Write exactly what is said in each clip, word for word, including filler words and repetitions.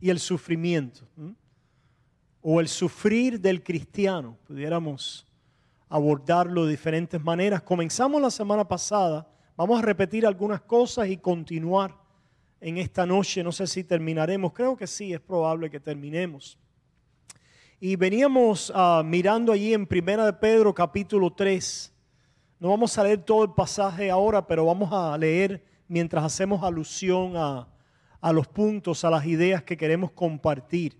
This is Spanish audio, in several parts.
y el sufrimiento, ¿m? o el sufrir del cristiano. Pudiéramos abordarlo de diferentes maneras. Comenzamos la semana pasada, vamos a repetir algunas cosas y continuar en esta noche. No sé si terminaremos, creo que sí, es probable que terminemos. Y veníamos uh, mirando allí en Primera de Pedro capítulo tres. No vamos a leer todo el pasaje ahora, pero vamos a leer mientras hacemos alusión a, a los puntos, a las ideas que queremos compartir.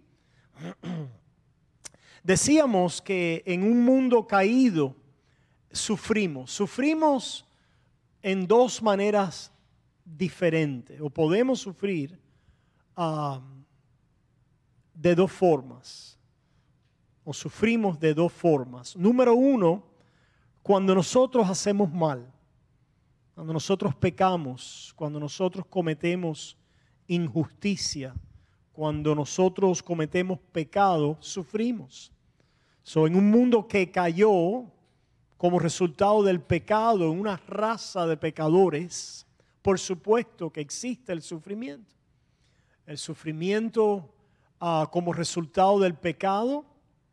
Decíamos que en un mundo caído sufrimos. Sufrimos en dos maneras diferentes, o podemos sufrir uh, de dos formas, o sufrimos de dos formas. Número uno, cuando nosotros hacemos mal, cuando nosotros pecamos, cuando nosotros cometemos injusticia, cuando nosotros cometemos pecado, sufrimos. So, en un mundo que cayó como resultado del pecado, en una raza de pecadores, por supuesto que existe el sufrimiento. El sufrimiento uh, como resultado del pecado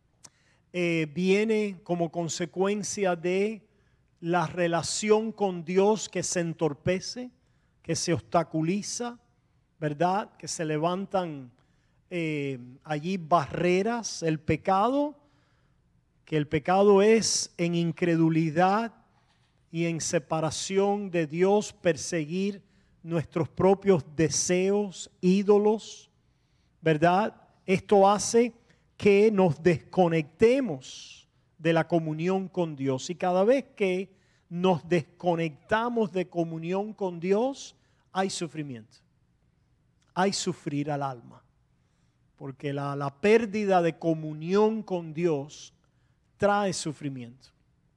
eh, viene como consecuencia de la relación con Dios que se entorpece, que se obstaculiza, ¿verdad? Que se levantan eh, allí barreras. El pecado, que el pecado es en incredulidad y en separación de Dios, perseguir nuestros propios deseos, ídolos, ¿verdad? Esto hace que nos desconectemos de la comunión con Dios. Y cada vez que nos desconectamos de comunión con Dios, hay sufrimiento. Hay sufrir al alma. Porque la, la pérdida de comunión con Dios trae sufrimiento.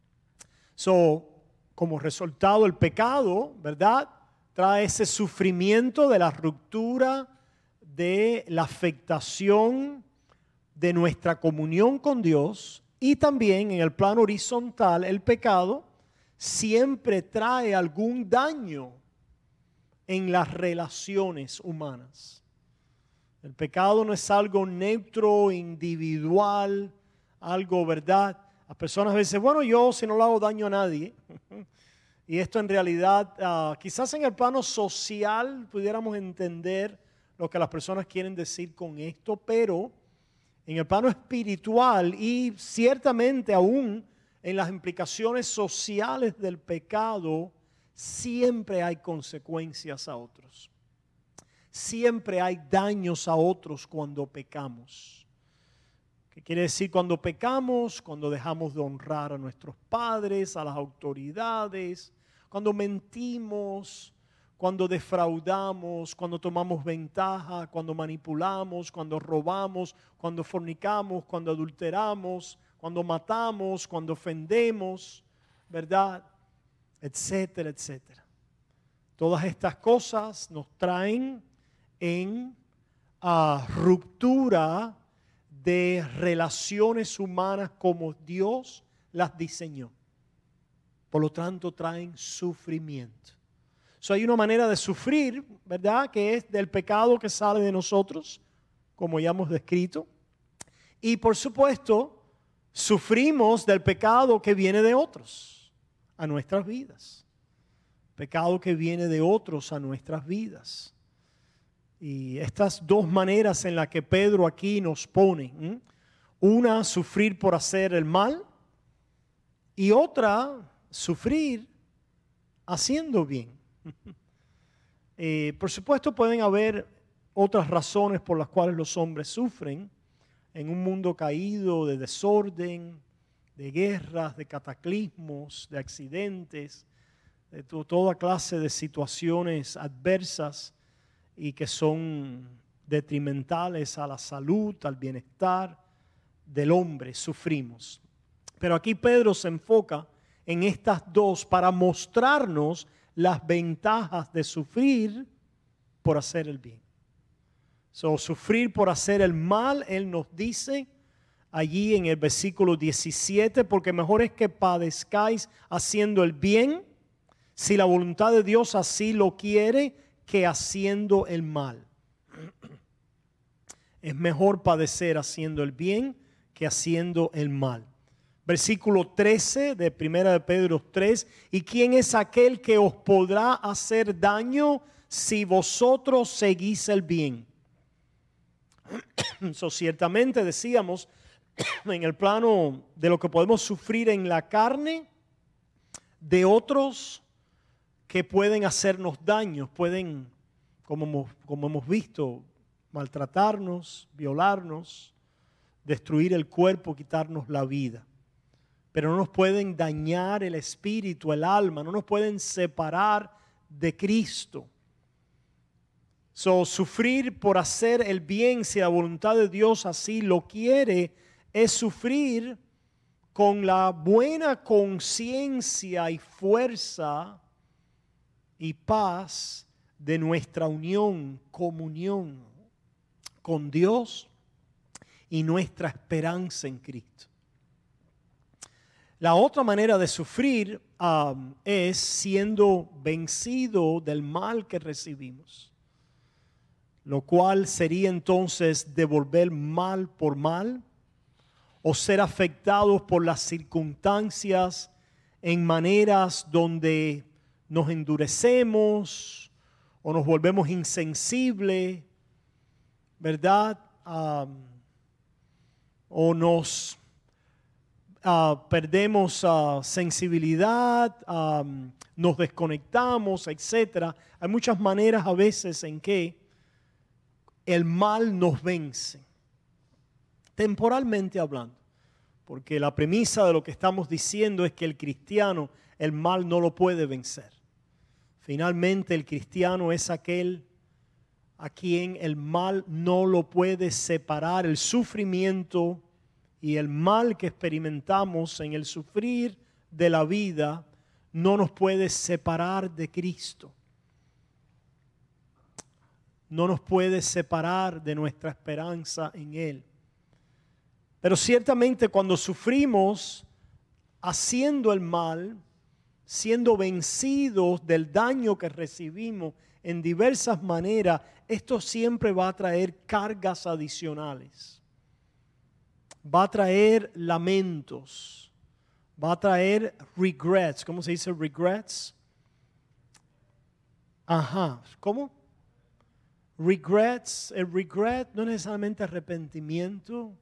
So, como resultado el pecado, ¿verdad? Trae ese sufrimiento de la ruptura, de la afectación de nuestra comunión con Dios. Y también en el plano horizontal, el pecado siempre trae algún daño en las relaciones humanas. El pecado no es algo neutro, individual, algo, ¿verdad? Las personas dicen, bueno, yo si no le hago daño a nadie. Y esto en realidad, uh, quizás en el plano social pudiéramos entender lo que las personas quieren decir con esto, pero en el plano espiritual y ciertamente aún en las implicaciones sociales del pecado, siempre hay consecuencias a otros. Siempre hay daños a otros cuando pecamos. ¿Qué quiere decir cuando pecamos? Cuando dejamos de honrar a nuestros padres, a las autoridades, cuando mentimos, cuando defraudamos, cuando tomamos ventaja, cuando manipulamos, cuando robamos, cuando fornicamos, cuando adulteramos, cuando matamos, cuando ofendemos, ¿verdad? Etcétera, etcétera. Todas estas cosas nos traen en uh, ruptura de relaciones humanas como Dios las diseñó. Por lo tanto, traen sufrimiento. So, hay una manera de sufrir, ¿verdad? Que es del pecado que sale de nosotros, como ya hemos descrito. Y por supuesto, sufrimos del pecado que viene de otros a nuestras vidas. Pecado que viene de otros a nuestras vidas. Y estas dos maneras en las que Pedro aquí nos pone, ¿eh? Una, sufrir por hacer el mal, y otra, sufrir haciendo bien. Eh, por supuesto pueden haber otras razones por las cuales los hombres sufren en un mundo caído de desorden, de guerras, de cataclismos, de accidentes, de to- toda clase de situaciones adversas y que son detrimentales a la salud, al bienestar del hombre. Sufrimos. Pero aquí Pedro se enfoca en estas dos para mostrarnos las ventajas de sufrir por hacer el bien. So, sufrir por hacer el mal, él nos dice allí en el versículo diecisiete, porque mejor es que padezcáis haciendo el bien, si la voluntad de Dios así lo quiere, que haciendo el mal. Es mejor padecer haciendo el bien que haciendo el mal. Versículo trece de primera de Pedro tres. ¿Y quién es aquel que os podrá hacer daño si vosotros seguís el bien? So, ciertamente decíamos, en el plano de lo que podemos sufrir en la carne, de otros que pueden hacernos daños, pueden, como hemos, como hemos visto, maltratarnos, violarnos, destruir el cuerpo, quitarnos la vida. Pero no nos pueden dañar el espíritu, el alma, no nos pueden separar de Cristo. So, sufrir por hacer el bien, si la voluntad de Dios así lo quiere, es sufrir con la buena conciencia y fuerza y paz de nuestra unión, comunión con Dios y nuestra esperanza en Cristo. La otra manera de sufrir um, es siendo vencido del mal que recibimos, lo cual sería entonces devolver mal por mal o ser afectados por las circunstancias en maneras donde nos endurecemos o nos volvemos insensibles, ¿verdad? Um, o nos uh, perdemos uh, sensibilidad, um, nos desconectamos, etcétera. Hay muchas maneras a veces en que el mal nos vence, temporalmente hablando, porque la premisa de lo que estamos diciendo es que el cristiano, el mal no lo puede vencer. Finalmente el cristiano es aquel a quien el mal no lo puede separar. El sufrimiento y el mal que experimentamos en el sufrir de la vida no nos puede separar de Cristo. No nos puede separar de nuestra esperanza en Él. Pero ciertamente cuando sufrimos haciendo el mal, siendo vencidos del daño que recibimos en diversas maneras, esto siempre va a traer cargas adicionales. Va a traer lamentos. Va a traer regrets. ¿Cómo se dice regrets? Ajá. ¿Cómo? Regrets. El regret no es necesariamente arrepentimiento.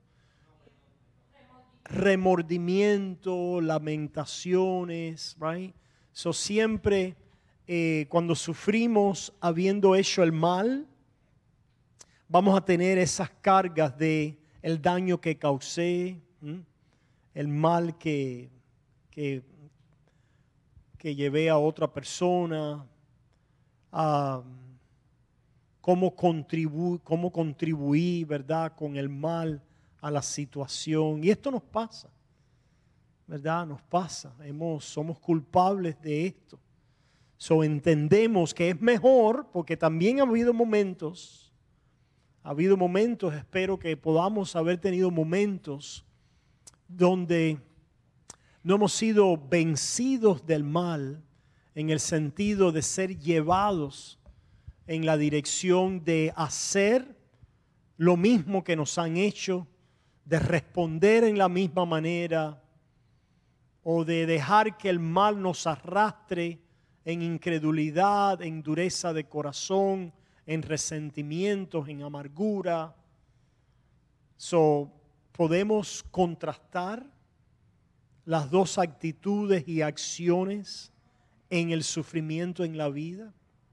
Remordimiento, lamentaciones, right? So siempre eh, cuando sufrimos habiendo hecho el mal, vamos a tener esas cargas de el daño que causé, ¿m? el mal que, que, que llevé a otra persona, uh, cómo contribuí, cómo contribuí, ¿verdad?, con el mal a la situación. Y esto nos pasa, ¿verdad? Nos pasa. Hemos, somos culpables de esto. So entendemos que es mejor, porque también ha habido momentos, ha habido momentos, espero que podamos haber tenido momentos donde no hemos sido vencidos del mal en el sentido de ser llevados en la dirección de hacer lo mismo que nos han hecho, de responder en la misma manera o de dejar que el mal nos arrastre en incredulidad, en dureza de corazón, en resentimientos, en amargura. So, podemos contrastar las dos actitudes y acciones en el sufrimiento en la vida.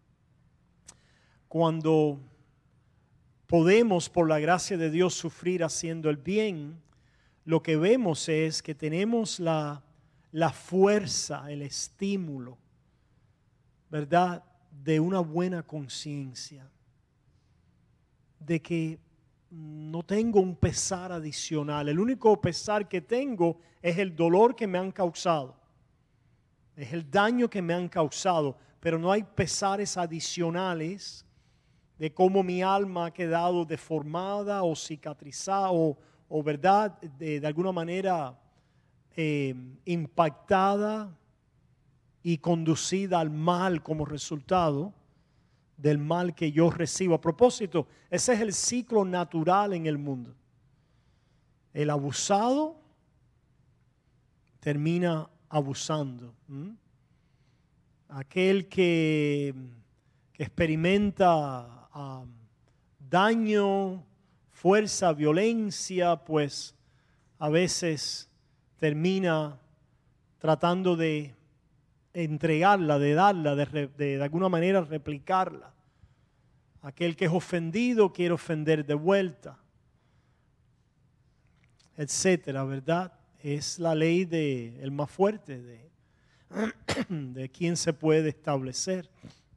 Cuando podemos, por la gracia de Dios, sufrir haciendo el bien, lo que vemos es que tenemos la, la fuerza, el estímulo, ¿verdad?, de una buena conciencia, de que no tengo un pesar adicional. El único pesar que tengo es el dolor que me han causado, es el daño que me han causado, pero no hay pesares adicionales de cómo mi alma ha quedado deformada o cicatrizada o, o verdad, de, de alguna manera eh, impactada y conducida al mal como resultado del mal que yo recibo. A propósito, ese es el ciclo natural en el mundo. El abusado termina abusando. ¿Mm? Aquel que, que experimenta um, daño, fuerza, violencia, pues a veces termina tratando de entregarla, de darla, de, de, de alguna manera replicarla. Aquel que es ofendido quiere ofender de vuelta, etcétera, ¿verdad? Es la ley del más fuerte, de, de quien se puede establecer.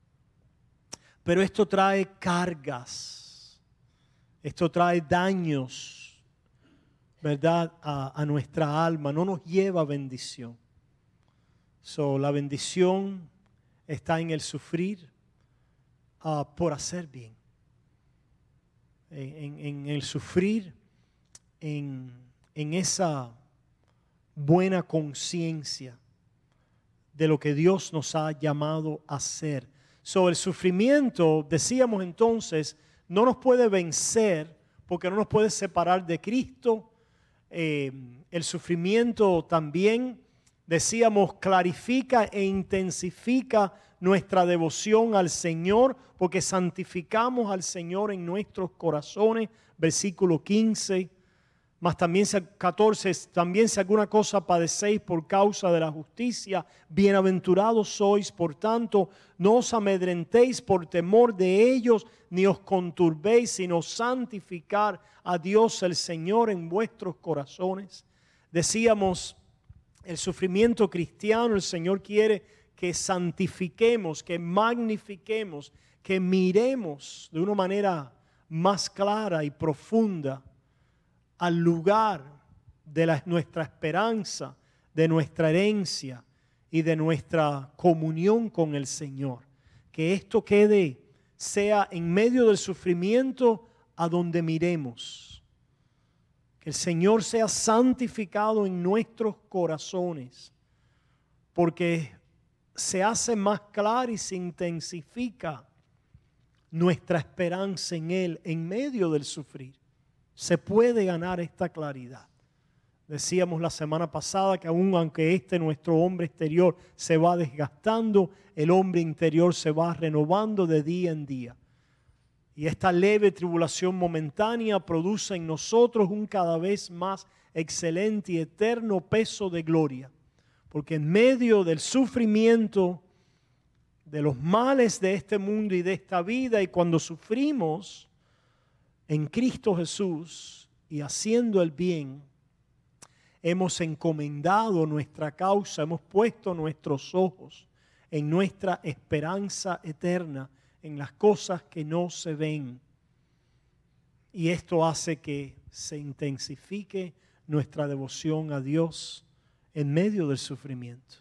Pero esto trae cargas, esto trae daños, ¿verdad? A, a nuestra alma, no nos lleva bendición. So, la bendición está en el sufrir uh, por hacer bien, en, en, en el sufrir, en, en esa buena conciencia de lo que Dios nos ha llamado a hacer. So, el sufrimiento, decíamos entonces, no nos puede vencer porque no nos puede separar de Cristo. Eh, el sufrimiento también, decíamos, clarifica e intensifica nuestra devoción al Señor porque santificamos al Señor en nuestros corazones. Versículo quince. Mas también, catorce, también si alguna cosa padecéis por causa de la justicia, bienaventurados sois, por tanto, no os amedrentéis por temor de ellos, ni os conturbéis, sino santificar a Dios el Señor en vuestros corazones. Decíamos, el sufrimiento cristiano, el Señor quiere que santifiquemos, que magnifiquemos, que miremos de una manera más clara y profunda al lugar de la, nuestra esperanza, de nuestra herencia y de nuestra comunión con el Señor. Que esto quede, sea en medio del sufrimiento a donde miremos. Que el Señor sea santificado en nuestros corazones, porque se hace más clara y se intensifica nuestra esperanza en Él en medio del sufrir. Se puede ganar esta claridad. Decíamos la semana pasada que aun aunque este nuestro hombre exterior se va desgastando, el hombre interior se va renovando de día en día. Y esta leve tribulación momentánea produce en nosotros un cada vez más excelente y eterno peso de gloria. Porque en medio del sufrimiento, de los males de este mundo y de esta vida, y cuando sufrimos en Cristo Jesús y haciendo el bien, hemos encomendado nuestra causa, hemos puesto nuestros ojos en nuestra esperanza eterna, en las cosas que no se ven. Y esto hace que se intensifique nuestra devoción a Dios en medio del sufrimiento.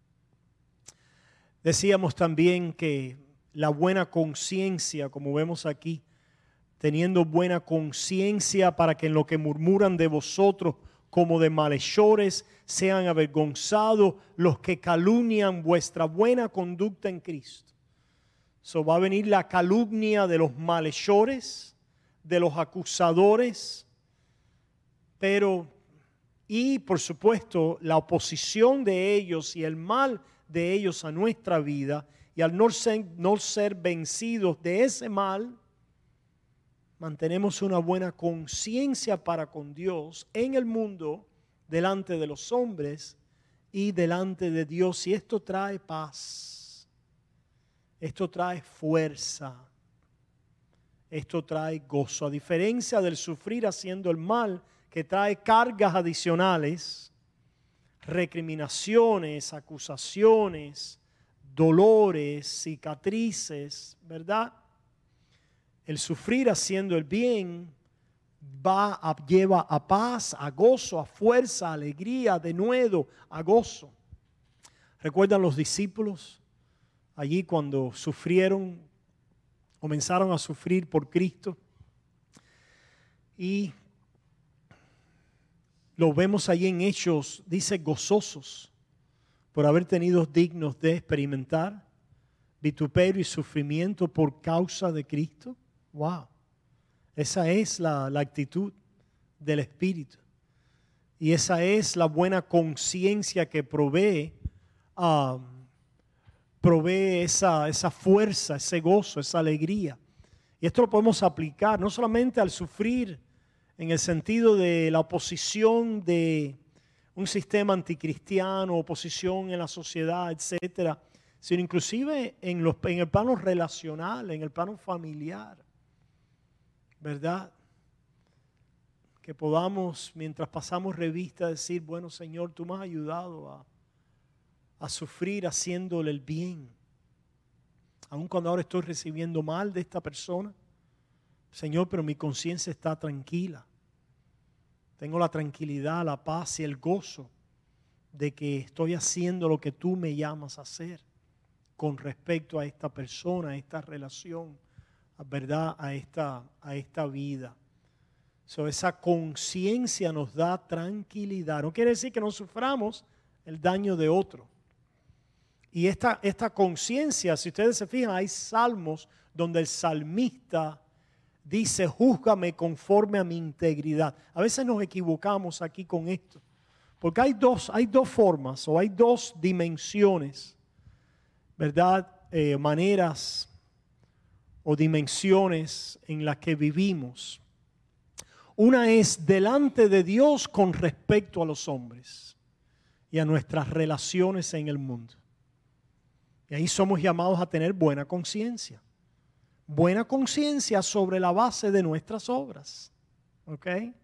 Decíamos también que la buena conciencia, como vemos aquí, teniendo buena conciencia para que en lo que murmuran de vosotros como de malhechores sean avergonzados los que calumnian vuestra buena conducta en Cristo. So, va a venir la calumnia de los malhechores, de los acusadores, pero y por supuesto la oposición de ellos y el mal de ellos a nuestra vida, y al no ser, no ser vencidos de ese mal, mantenemos una buena conciencia para con Dios en el mundo, delante de los hombres y delante de Dios. Y esto trae paz, esto trae fuerza, esto trae gozo. A diferencia del sufrir haciendo el mal, que trae cargas adicionales, recriminaciones, acusaciones, dolores, cicatrices, ¿verdad? El sufrir haciendo el bien va a, lleva a paz, a gozo, a fuerza, a alegría, a denuedo, a gozo. ¿Recuerdan los discípulos allí cuando sufrieron, comenzaron a sufrir por Cristo? Y lo vemos allí en Hechos, dice gozosos por haber tenido dignos de experimentar vituperio y sufrimiento por causa de Cristo. Wow. Esa es la, la actitud del Espíritu. Y esa es la buena conciencia que provee, um, provee esa, esa fuerza, ese gozo, esa alegría. Y esto lo podemos aplicar no solamente al sufrir en el sentido de la oposición de un sistema anticristiano, oposición en la sociedad, etcétera, sino inclusive en, los, en el plano relacional, en el plano familiar, ¿verdad? Que podamos, mientras pasamos revista, decir, bueno, Señor, tú me has ayudado a, a sufrir haciéndole el bien. Aun cuando ahora estoy recibiendo mal de esta persona, Señor, pero mi conciencia está tranquila. Tengo la tranquilidad, la paz y el gozo de que estoy haciendo lo que tú me llamas a hacer con respecto a esta persona, a esta relación, ¿verdad? A esta, a esta vida. So, esa conciencia nos da tranquilidad. No quiere decir que no suframos el daño de otro. Y esta, esta conciencia, si ustedes se fijan, hay salmos donde el salmista dice, júzgame conforme a mi integridad. A veces nos equivocamos aquí con esto, porque hay dos, hay dos formas o hay dos dimensiones, ¿verdad? Eh, maneras o dimensiones en las que vivimos. Una es delante de Dios con respecto a los hombres y a nuestras relaciones en el mundo. Y ahí somos llamados a tener buena conciencia. Buena conciencia sobre la base de nuestras obras. ¿Ok?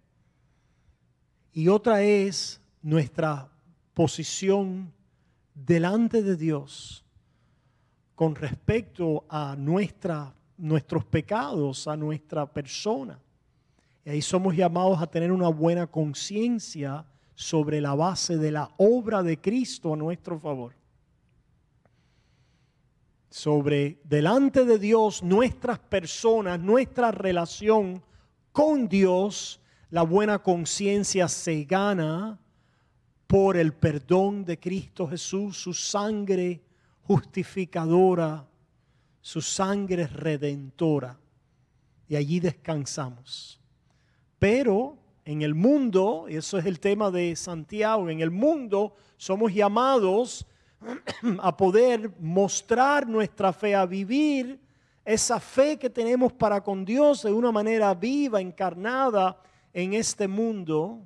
Y otra es nuestra posición delante de Dios con respecto a nuestra, nuestros pecados, a nuestra persona. Y ahí somos llamados a tener una buena conciencia sobre la base de la obra de Cristo a nuestro favor. Sobre delante de Dios, nuestras personas, nuestra relación con Dios, la buena conciencia se gana por el perdón de Cristo Jesús, su sangre justificadora, su sangre redentora. Y allí descansamos. Pero en el mundo, y eso es el tema de Santiago, en el mundo somos llamados a poder mostrar nuestra fe, a vivir esa fe que tenemos para con Dios de una manera viva, encarnada en este mundo,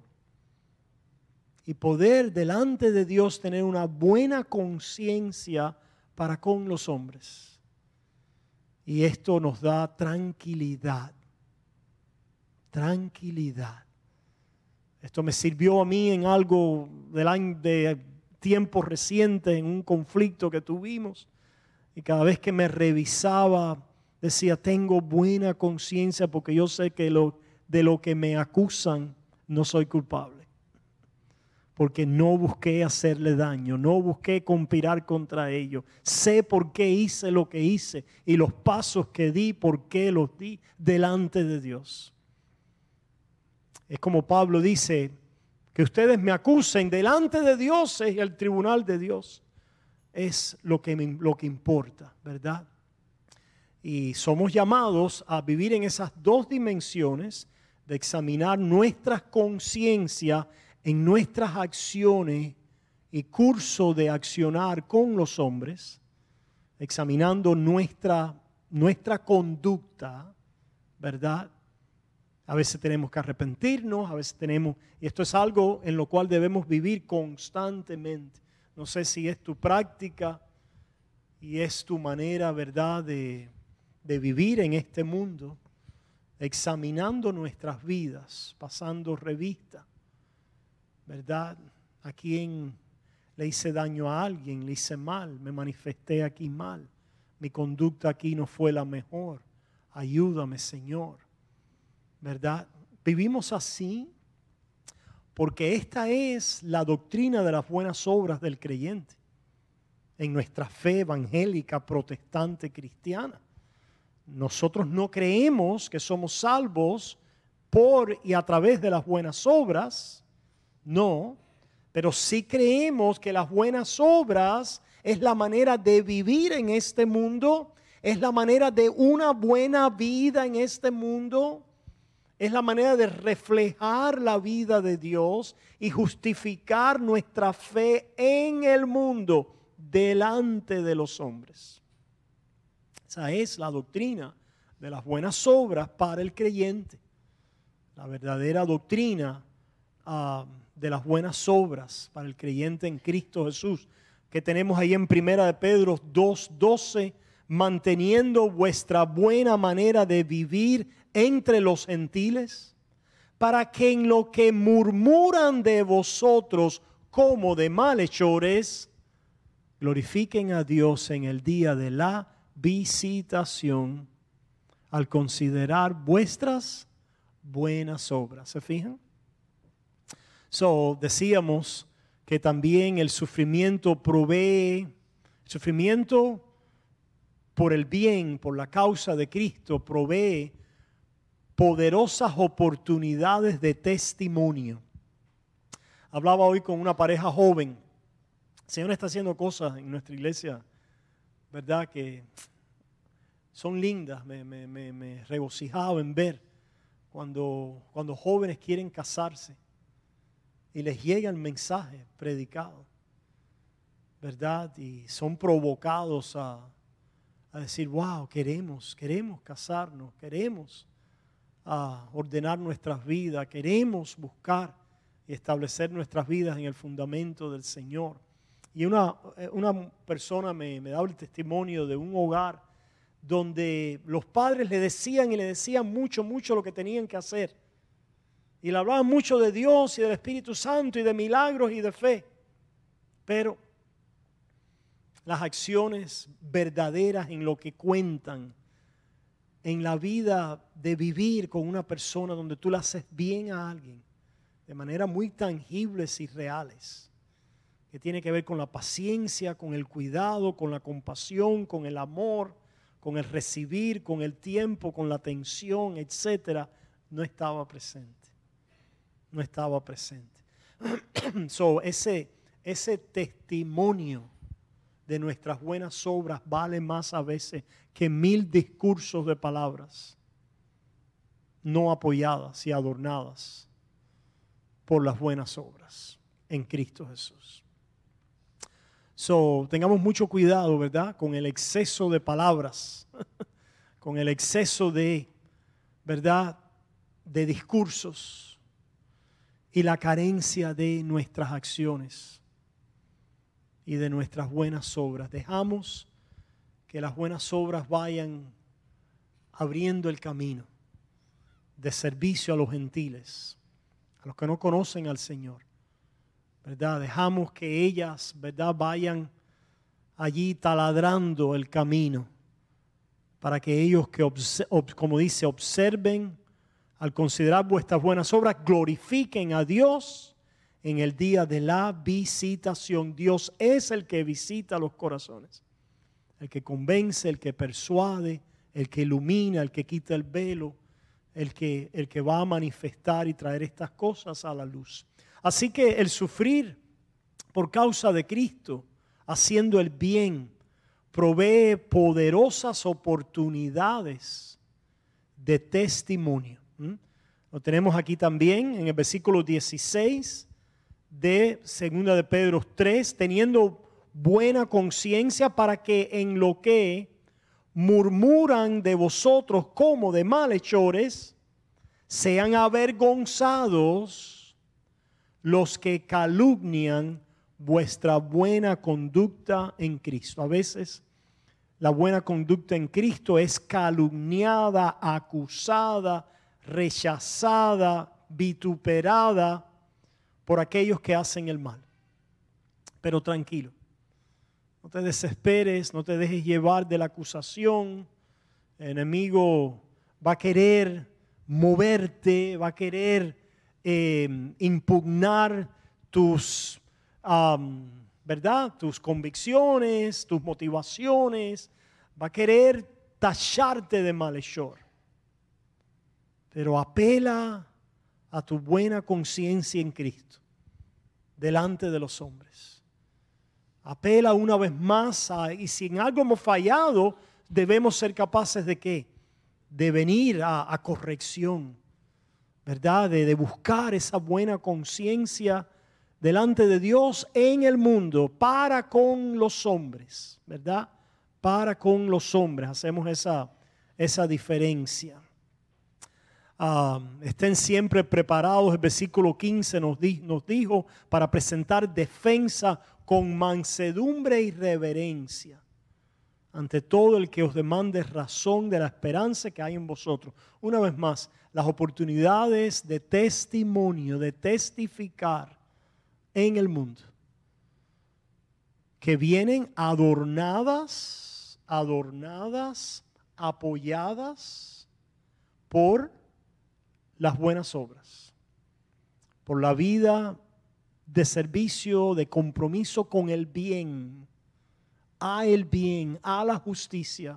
y poder delante de Dios tener una buena conciencia para con los hombres. Y esto nos da tranquilidad, tranquilidad. Esto me sirvió a mí en algo del año de tiempo reciente, en un conflicto que tuvimos, y cada vez que me revisaba decía, tengo buena conciencia porque yo sé que lo, de lo que me acusan no soy culpable, porque no busqué hacerle daño, no busqué conspirar contra ellos, sé por qué hice lo que hice y los pasos que di, por qué los di delante de Dios. Es como Pablo dice, que ustedes me acusen delante de Dios, es el tribunal de Dios, es lo que, me, lo que importa, ¿verdad? Y somos llamados a vivir en esas dos dimensiones de examinar nuestra conciencia en nuestras acciones y curso de accionar con los hombres, examinando nuestra, nuestra conducta, ¿verdad? A veces tenemos que arrepentirnos, a veces tenemos, y esto es algo en lo cual debemos vivir constantemente. No sé si es tu práctica y es tu manera, ¿verdad?, de, de vivir en este mundo, examinando nuestras vidas, pasando revista, ¿verdad? ¿A quién le hice daño a alguien? ¿Le hice mal? ¿Me manifesté aquí mal? ¿Mi conducta aquí no fue la mejor? Ayúdame, Señor. ¿Verdad? Vivimos así porque esta es la doctrina de las buenas obras del creyente en nuestra fe evangélica, protestante, cristiana. Nosotros no creemos que somos salvos por y a través de las buenas obras, no, pero sí creemos que las buenas obras es la manera de vivir en este mundo, es la manera de una buena vida en este mundo, es la manera de reflejar la vida de Dios y justificar nuestra fe en el mundo delante de los hombres. Esa es la doctrina de las buenas obras para el creyente. La verdadera doctrina uh, de las buenas obras para el creyente en Cristo Jesús, que tenemos ahí en Primera de Pedro dos doce, manteniendo vuestra buena manera de vivir entre los gentiles, para que en lo que murmuran de vosotros como de malhechores, glorifiquen a Dios en el día de la visitación, al considerar vuestras buenas obras. ¿Se fijan? So, decíamos que también el sufrimiento provee, el sufrimiento por el bien, por la causa de Cristo, provee poderosas oportunidades de testimonio. Hablaba hoy con una pareja joven. El Señor está haciendo cosas en nuestra iglesia, ¿verdad? Que son lindas. Me, me, me, me regocijaba en ver cuando, cuando jóvenes quieren casarse y les llega el mensaje predicado, ¿verdad? Y son provocados a, a decir, wow, queremos, queremos casarnos, queremos a ordenar nuestras vidas, queremos buscar y establecer nuestras vidas en el fundamento del Señor. Y una, una persona me, me daba el testimonio de un hogar donde los padres le decían y le decían mucho, mucho lo que tenían que hacer. Y le hablaban mucho de Dios y del Espíritu Santo y de milagros y de fe. Pero las acciones verdaderas en lo que cuentan, en la vida de vivir con una persona donde tú le haces bien a alguien de manera muy tangibles y reales, que tiene que ver con la paciencia, con el cuidado, con la compasión, con el amor, con el recibir, con el tiempo, con la atención, etcétera, no estaba presente. No estaba presente. So, ese, ese testimonio de nuestras buenas obras vale más a veces que mil discursos de palabras no apoyadas y adornadas por las buenas obras en Cristo Jesús. So, tengamos mucho cuidado, ¿verdad? Con el exceso de palabras, con el exceso de, ¿verdad? De discursos y la carencia de nuestras acciones y de nuestras buenas obras. Dejamos que las buenas obras vayan abriendo el camino de servicio a los gentiles, a los que no conocen al Señor, ¿verdad? Dejamos que ellas, ¿verdad?, vayan allí taladrando el camino para que ellos, que como dice, observen, al considerar vuestras buenas obras, glorifiquen a Dios en el día de la visitación. Dios es el que visita los corazones, el que convence, el que persuade, el que ilumina, el que quita el velo, el que, el que va a manifestar y traer estas cosas a la luz. Así que el sufrir por causa de Cristo, haciendo el bien, provee poderosas oportunidades de testimonio. ¿Mm? Lo tenemos aquí también en el versículo dieciséis de segunda de Pedro tres, teniendo buena conciencia para que en lo que murmuran de vosotros como de malhechores, sean avergonzados los que calumnian vuestra buena conducta en Cristo. A veces la buena conducta en Cristo es calumniada, acusada, rechazada, vituperada por aquellos que hacen el mal. Pero tranquilo, no te desesperes, no te dejes llevar de la acusación. El enemigo va a querer moverte, va a querer eh, impugnar tus, um, ¿verdad? tus convicciones, tus motivaciones, va a querer tacharte de malhechor. Pero apela a tu buena conciencia en Cristo delante de los hombres. Apela una vez más a, y si en algo hemos fallado, debemos ser capaces de ¿qué? De venir a, a corrección, ¿verdad? De, de buscar esa buena conciencia delante de Dios en el mundo para con los hombres, ¿verdad? Para con los hombres, hacemos esa, esa diferencia. Uh, estén siempre preparados, el versículo quince nos, di, nos dijo, para presentar defensa con mansedumbre y reverencia ante todo el que os demande razón de la esperanza que hay en vosotros. Una vez más, las oportunidades de testimonio, de testificar en el mundo, que vienen adornadas, adornadas, apoyadas por las buenas obras, por la vida de servicio, de compromiso con el bien, a el bien, a la justicia.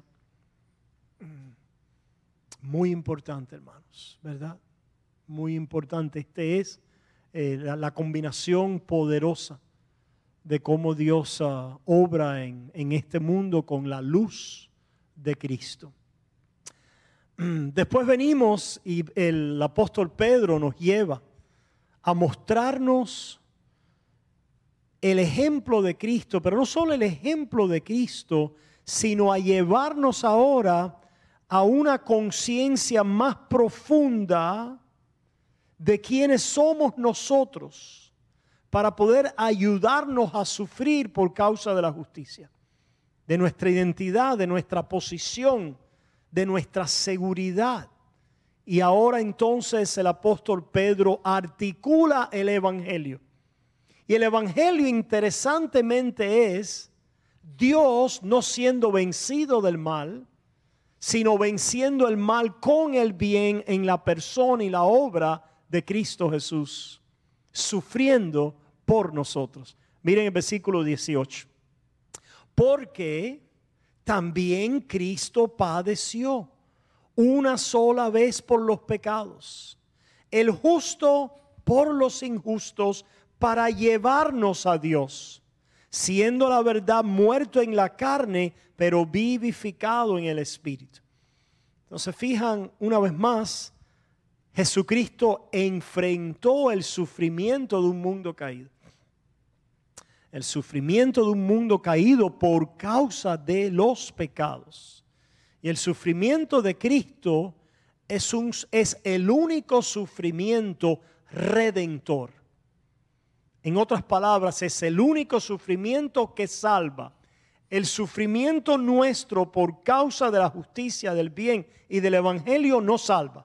Muy importante, hermanos, ¿verdad? Muy importante. Este es eh, la, la combinación poderosa de cómo Dios uh, obra en, en este mundo con la luz de Cristo. Después venimos y el apóstol Pedro nos lleva a mostrarnos el ejemplo de Cristo, pero no solo el ejemplo de Cristo, sino a llevarnos ahora a una conciencia más profunda de quiénes somos nosotros para poder ayudarnos a sufrir por causa de la justicia, de nuestra identidad, de nuestra posición, de nuestra seguridad. Y ahora entonces el apóstol Pedro articula el evangelio. Y el evangelio interesantemente es Dios no siendo vencido del mal, sino venciendo el mal con el bien en la persona y la obra de Cristo Jesús, sufriendo por nosotros. Miren el versículo dieciocho. Porque también Cristo padeció una sola vez por los pecados, el justo por los injustos, para llevarnos a Dios, siendo la verdad muerto en la carne, pero vivificado en el Espíritu. Entonces, fijan una vez más, Jesucristo enfrentó el sufrimiento de un mundo caído. El sufrimiento de un mundo caído por causa de los pecados. Y el sufrimiento de Cristo es, un, es el único sufrimiento redentor. En otras palabras, es el único sufrimiento que salva. El sufrimiento nuestro por causa de la justicia, del bien y del evangelio no salva.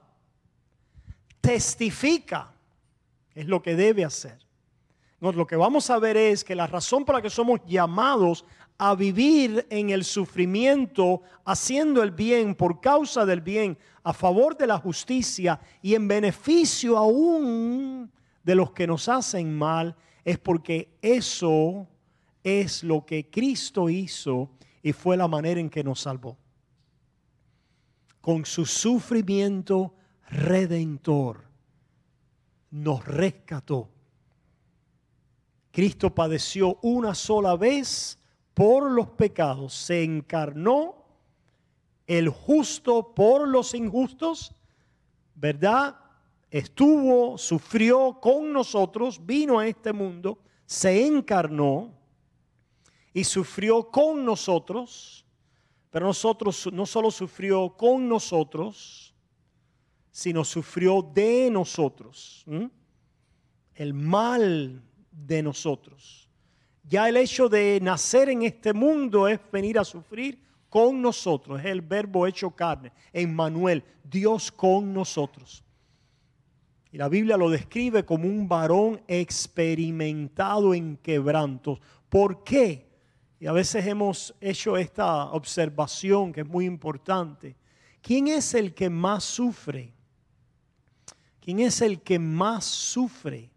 Testifica, es lo que debe hacer. No, lo que vamos a ver es que la razón por la que somos llamados a vivir en el sufrimiento, haciendo el bien por causa del bien, a favor de la justicia y en beneficio aún de los que nos hacen mal, es porque eso es lo que Cristo hizo y fue la manera en que nos salvó. Con su sufrimiento redentor nos rescató. Cristo padeció una sola vez por los pecados, se encarnó, el justo por los injustos, ¿verdad? Estuvo, sufrió con nosotros, vino a este mundo, se encarnó y sufrió con nosotros, pero nosotros no solo sufrió con nosotros, sino sufrió de nosotros, ¿m? el mal de nosotros. Ya el hecho de nacer en este mundo es venir a sufrir con nosotros, es el verbo hecho carne, Emmanuel, Dios con nosotros. Y la Biblia lo describe como un varón experimentado en quebrantos. ¿Por qué? Y a veces hemos hecho esta observación que es muy importante. ¿Quién es el que más sufre? ¿Quién es el que más sufre?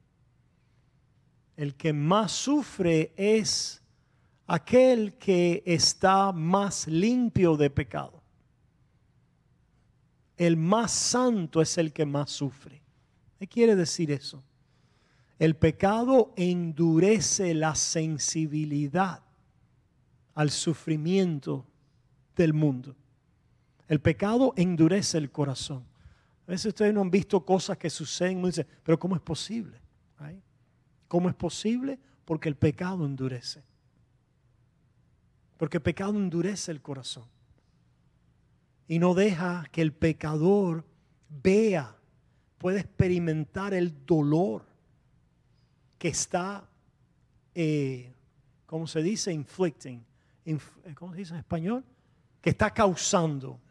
El que más sufre es aquel que está más limpio de pecado. El más santo es el que más sufre. ¿Qué quiere decir eso? El pecado endurece la sensibilidad al sufrimiento del mundo. El pecado endurece el corazón. A veces ustedes no han visto cosas que suceden y dicen, pero ¿cómo es posible? ¿Right? ¿Cómo es posible? Porque el pecado endurece. Porque el pecado endurece el corazón. Y no deja que el pecador vea, pueda experimentar el dolor que está, eh, ¿cómo se dice? Inflicting. Inf, ¿Cómo se dice en español? Que está causando.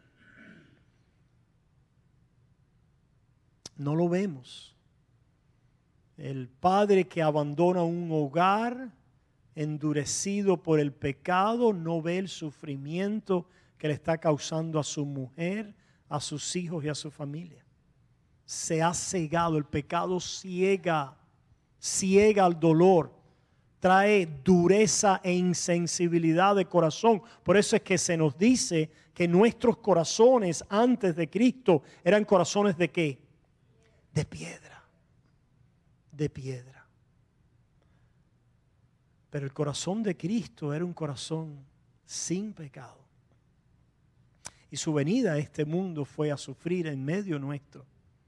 No lo vemos. El padre que abandona un hogar endurecido por el pecado no ve el sufrimiento que le está causando a su mujer, a sus hijos y a su familia. Se ha cegado, el pecado ciega, ciega al dolor, trae dureza e insensibilidad de corazón. Por eso es que se nos dice que nuestros corazones antes de Cristo eran corazones de ¿qué? De piedra, de piedra. Pero el corazón de Cristo era un corazón sin pecado. Y su venida a este mundo fue a sufrir en medio nuestro,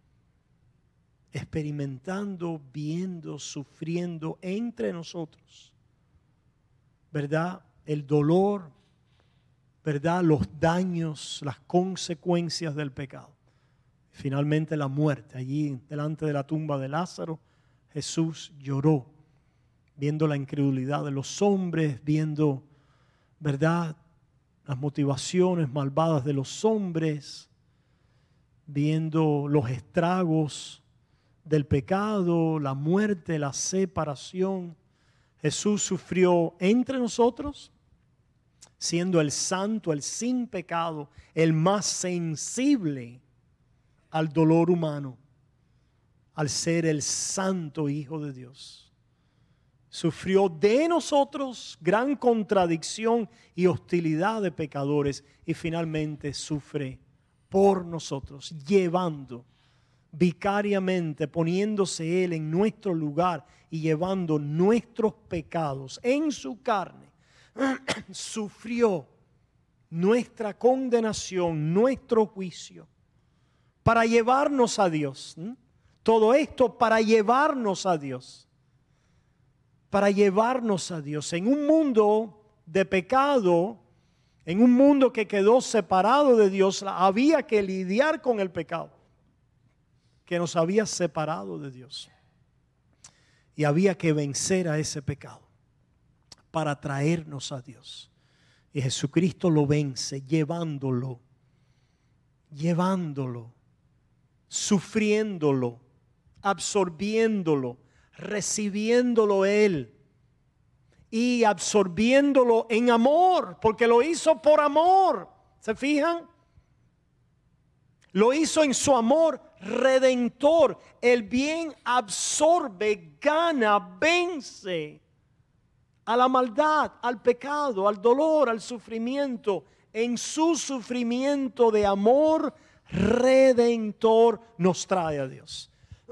experimentando, viendo, sufriendo entre nosotros, ¿verdad? El dolor, ¿verdad? Los daños, las consecuencias del pecado. Finalmente la muerte. Allí delante de la tumba de Lázaro, Jesús lloró, viendo la incredulidad de los hombres, viendo, ¿verdad?, las motivaciones malvadas de los hombres, viendo los estragos del pecado, la muerte, la separación. Jesús sufrió entre nosotros, siendo el santo, el sin pecado, el más sensible al dolor humano, al ser el santo Hijo de Dios. Sufrió de nosotros gran contradicción y hostilidad de pecadores y finalmente sufre por nosotros, llevando vicariamente, poniéndose Él en nuestro lugar y llevando nuestros pecados en su carne. Sufrió nuestra condenación, nuestro juicio, para llevarnos a Dios. Todo esto para llevarnos a Dios. Para llevarnos a Dios. En un mundo de pecado, en un mundo que quedó separado de Dios, había que lidiar con el pecado que nos había separado de Dios. Y había que vencer a ese pecado para traernos a Dios. Y Jesucristo lo vence llevándolo, llevándolo, sufriéndolo, absorbiéndolo, recibiéndolo Él y absorbiéndolo en amor, porque lo hizo por amor. ¿Se fijan? Lo hizo en su amor redentor. El bien absorbe, gana, vence a la maldad, al pecado, al dolor, al sufrimiento. En su sufrimiento de amor redentor nos trae a Dios.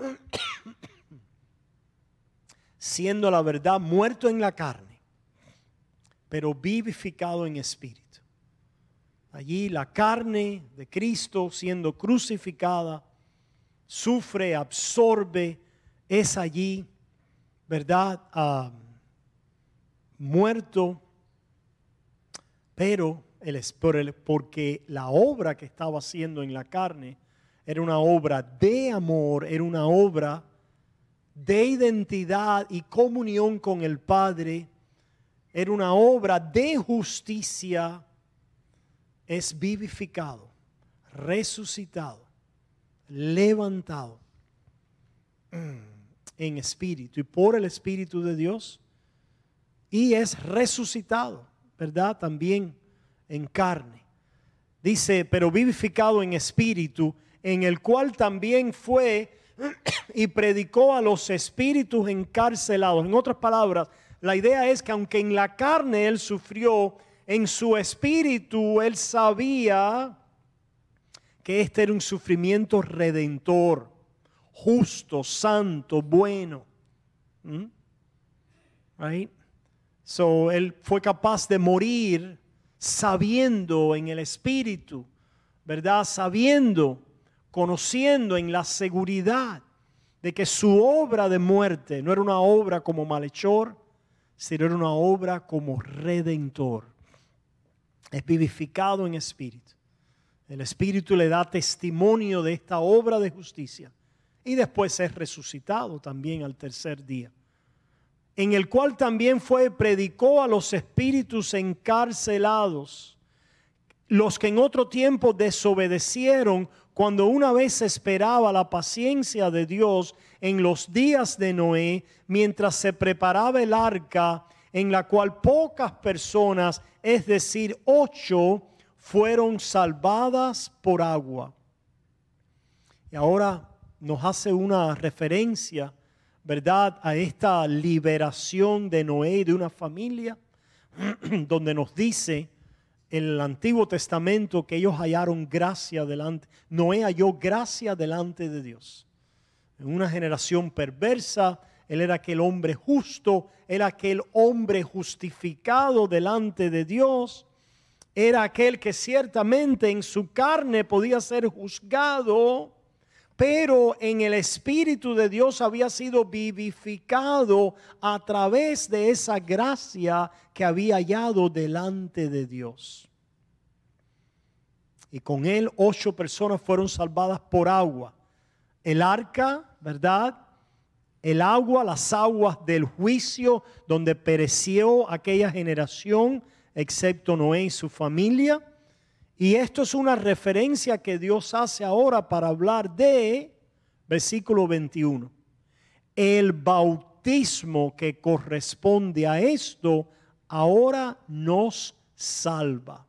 Siendo la verdad muerto en la carne, pero vivificado en espíritu. Allí la carne de Cristo siendo crucificada, sufre, absorbe, es allí, ¿verdad? Uh, muerto, pero el, porque la obra que estaba haciendo en la carne era una obra de amor, era una obra de identidad y comunión con el Padre, era una obra de justicia. Es vivificado, resucitado, levantado en espíritu y por el Espíritu de Dios, y es resucitado, ¿verdad? También en carne. Dice, pero vivificado en espíritu, en el cual también fue y predicó a los espíritus encarcelados. En otras palabras, la idea es que aunque en la carne Él sufrió, en su espíritu Él sabía que este era un sufrimiento redentor, justo, santo, bueno. ¿Mm? Right? So, él fue capaz de morir sabiendo en el Espíritu, ¿verdad? Sabiendo, conociendo en la seguridad de que su obra de muerte no era una obra como malhechor, sino era una obra como redentor. Es vivificado en espíritu. El Espíritu le da testimonio de esta obra de justicia y después es resucitado también al tercer día, en el cual también fue, predicó a los espíritus encarcelados, los que en otro tiempo desobedecieron cuando una vez esperaba la paciencia de Dios en los días de Noé, mientras se preparaba el arca, en la cual pocas personas, es decir, ocho, fueron salvadas por agua. Y ahora nos hace una referencia, ¿verdad?, a esta liberación de Noé y de una familia, donde nos dice en el Antiguo Testamento que ellos hallaron gracia delante. Noé halló gracia delante de Dios. En una generación perversa, él era aquel hombre justo, era aquel hombre justificado delante de Dios. Era aquel que ciertamente en su carne podía ser juzgado, pero en el Espíritu de Dios había sido vivificado a través de esa gracia que había hallado delante de Dios. Y con él ocho personas fueron salvadas por agua. El arca, ¿verdad? El agua, las aguas del juicio donde pereció aquella generación, excepto Noé y su familia. Y esto es una referencia que Dios hace ahora para hablar de, versículo veintiuno, el bautismo que corresponde a esto ahora nos salva,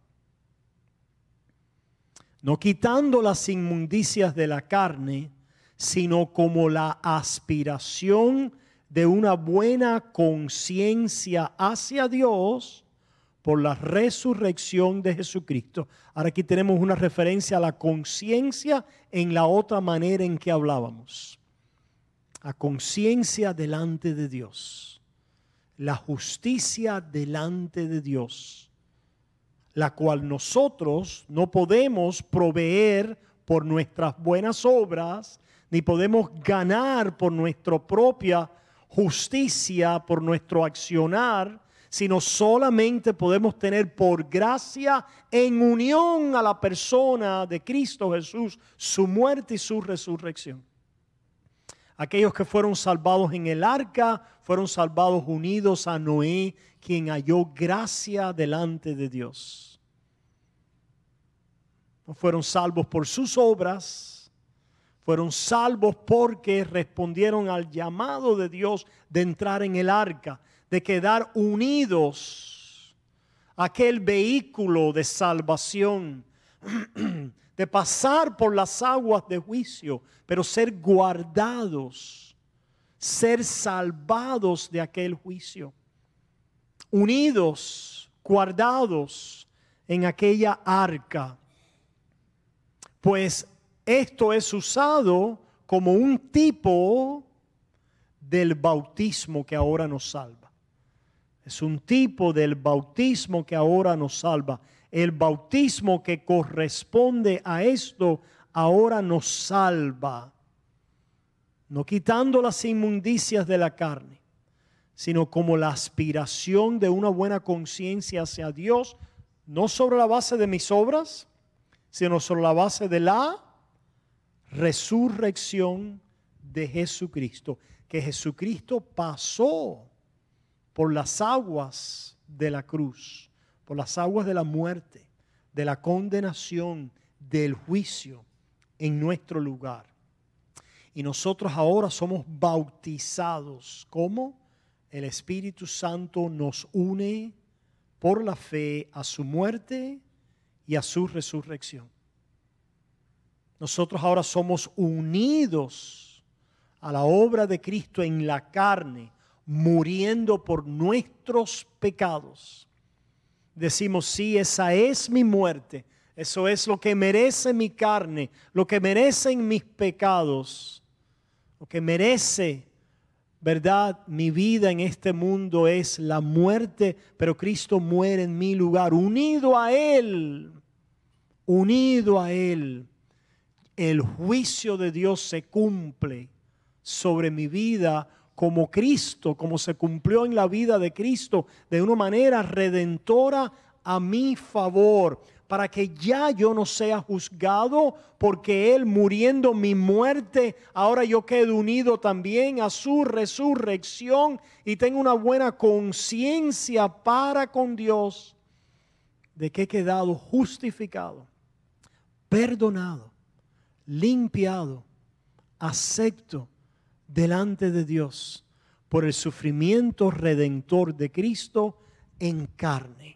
no quitando las inmundicias de la carne, sino como la aspiración de una buena conciencia hacia Dios por la resurrección de Jesucristo. Ahora aquí tenemos una referencia a la conciencia en la otra manera en que hablábamos. A conciencia delante de Dios. La justicia delante de Dios, la cual nosotros no podemos proveer por nuestras buenas obras, ni podemos ganar por nuestra propia justicia, por nuestro accionar, sino solamente podemos tener por gracia en unión a la persona de Cristo Jesús, su muerte y su resurrección. Aquellos que fueron salvados en el arca fueron salvados unidos a Noé, quien halló gracia delante de Dios. No fueron salvos por sus obras, fueron salvos porque respondieron al llamado de Dios de entrar en el arca, de quedar unidos a aquel vehículo de salvación, de pasar por las aguas de juicio, pero ser guardados, ser salvados de aquel juicio, unidos, guardados en aquella arca. Pues esto es usado como un tipo del bautismo que ahora nos salva. Es un tipo del bautismo que ahora nos salva. El bautismo que corresponde a esto ahora nos salva. No quitando las inmundicias de la carne, sino como la aspiración de una buena conciencia hacia Dios, no sobre la base de mis obras, sino sobre la base de la resurrección de Jesucristo. Que Jesucristo pasó por las aguas de la cruz, por las aguas de la muerte, de la condenación, del juicio en nuestro lugar. Y nosotros ahora somos bautizados. ¿Cómo? El Espíritu Santo nos une por la fe a su muerte y a su resurrección. Nosotros ahora somos unidos a la obra de Cristo en la carne, muriendo por nuestros pecados. Decimos, sí, esa es mi muerte, eso es lo que merece mi carne, lo que merecen mis pecados, lo que merece ¿verdad? Mi vida en este mundo es la muerte, pero Cristo muere en mi lugar. Unido a Él, unido a Él, el juicio de Dios se cumple sobre mi vida como Cristo, como se cumplió en la vida de Cristo, de una manera redentora a mi favor, para que ya yo no sea juzgado, porque Él muriendo mi muerte, ahora yo quedo unido también a su resurrección y tengo una buena conciencia para con Dios de que he quedado justificado, perdonado, limpiado, acepto delante de Dios por el sufrimiento redentor de Cristo en carne.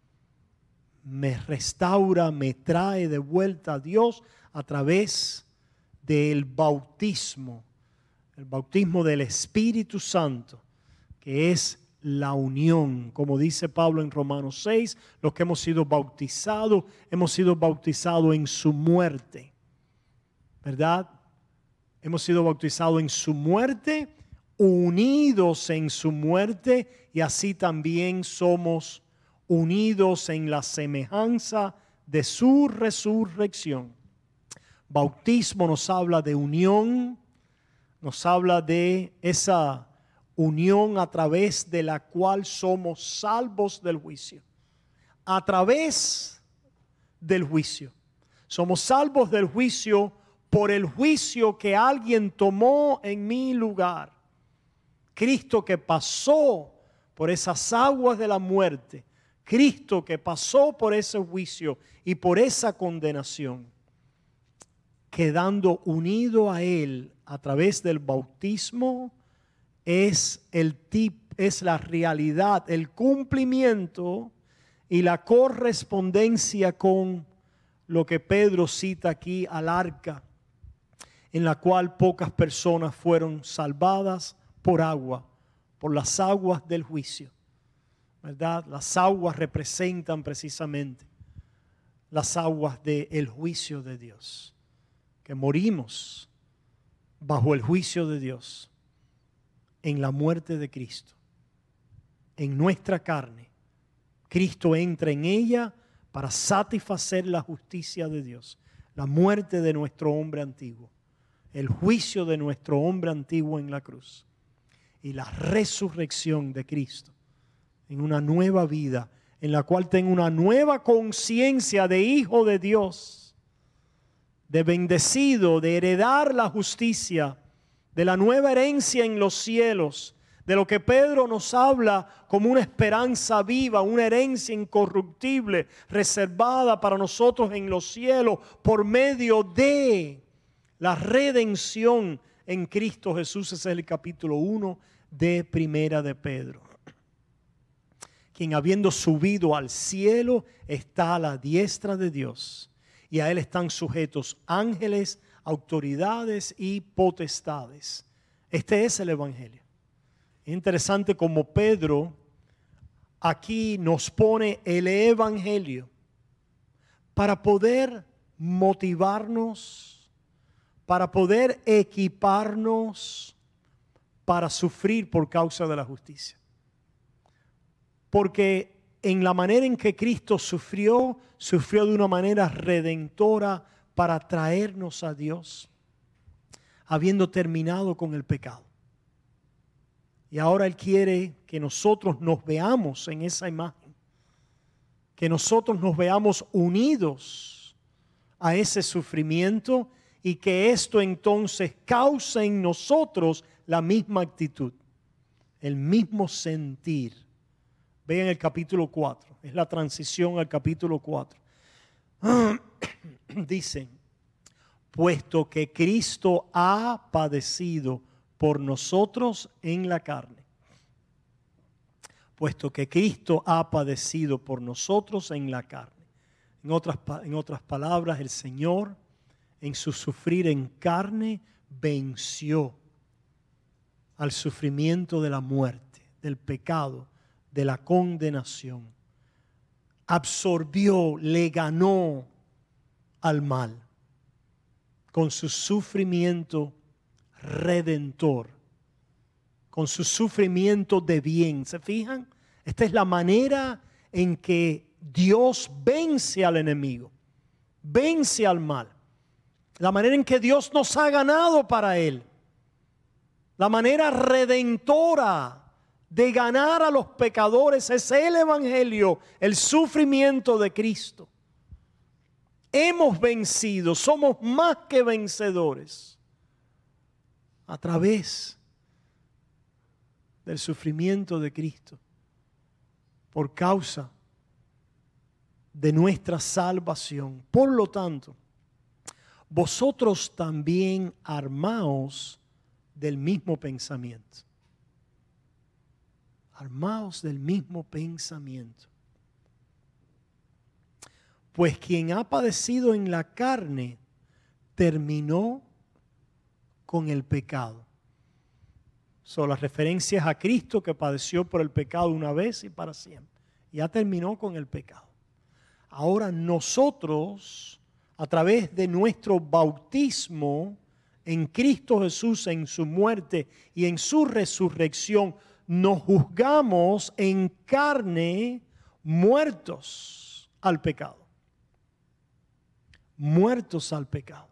Me restaura, me trae de vuelta a Dios a través del bautismo, el bautismo del Espíritu Santo, que es la unión, como dice Pablo en Romanos seis, los que hemos sido bautizados, hemos sido bautizados en su muerte, ¿verdad? Hemos sido bautizados en su muerte, unidos en su muerte, y así también somos unidos en la semejanza de su resurrección. Bautismo nos habla de unión, nos habla de esa unión a través de la cual somos salvos del juicio. A través del juicio. Somos salvos del juicio por el juicio que alguien tomó en mi lugar. Cristo que pasó por esas aguas de la muerte. Cristo que pasó por ese juicio y por esa condenación, quedando unido a Él a través del bautismo, es el tip, es la realidad, el cumplimiento y la correspondencia con lo que Pedro cita aquí al arca, en la cual pocas personas fueron salvadas por agua, por las aguas del juicio. ¿Verdad? Las aguas representan precisamente las aguas del juicio de Dios, que morimos bajo el juicio de Dios en la muerte de Cristo. En nuestra carne, Cristo entra en ella para satisfacer la justicia de Dios, la muerte de nuestro hombre antiguo, el juicio de nuestro hombre antiguo en la cruz y la resurrección de Cristo en una nueva vida, en la cual tengo una nueva conciencia de hijo de Dios, de bendecido, de heredar la justicia, de la nueva herencia en los cielos, de lo que Pedro nos habla como una esperanza viva, una herencia incorruptible, reservada para nosotros en los cielos, por medio de la redención en Cristo Jesús. Ese es el capítulo uno de Primera de Pedro. Quien habiendo subido al cielo está a la diestra de Dios, y a Él están sujetos ángeles, autoridades y potestades. Este es el Evangelio. Es interesante como Pedro aquí nos pone el Evangelio para poder motivarnos, para poder equiparnos para sufrir por causa de la justicia. Porque en la manera en que Cristo sufrió, sufrió de una manera redentora para traernos a Dios, habiendo terminado con el pecado. Y ahora Él quiere que nosotros nos veamos en esa imagen, que nosotros nos veamos unidos a ese sufrimiento y que esto entonces cause en nosotros la misma actitud, el mismo sentir. Vean el capítulo cuatro, es la transición al capítulo cuatro. Dice, puesto que Cristo ha padecido por nosotros en la carne. Puesto que Cristo ha padecido por nosotros en la carne. En otras, en otras palabras, el Señor en su sufrir en carne venció al sufrimiento de la muerte, del pecado, de la condenación. Absorbió, le ganó al mal con su sufrimiento redentor, con su sufrimiento de bien. ¿Se fijan? Esta es la manera en que Dios vence al enemigo, vence al mal. La manera en que Dios nos ha ganado para Él. La manera redentora de ganar a los pecadores es el Evangelio, el sufrimiento de Cristo. Hemos vencido, somos más que vencedores a través del sufrimiento de Cristo por causa de nuestra salvación. Por lo tanto, vosotros también armaos del mismo pensamiento. Armaos del mismo pensamiento. Pues quien ha padecido en la carne terminó con el pecado. Son las referencias a Cristo que padeció por el pecado una vez y para siempre. Ya terminó con el pecado. Ahora nosotros, a través de nuestro bautismo en Cristo Jesús, en su muerte y en su resurrección, nos juzgamos en carne muertos al pecado. Muertos al pecado.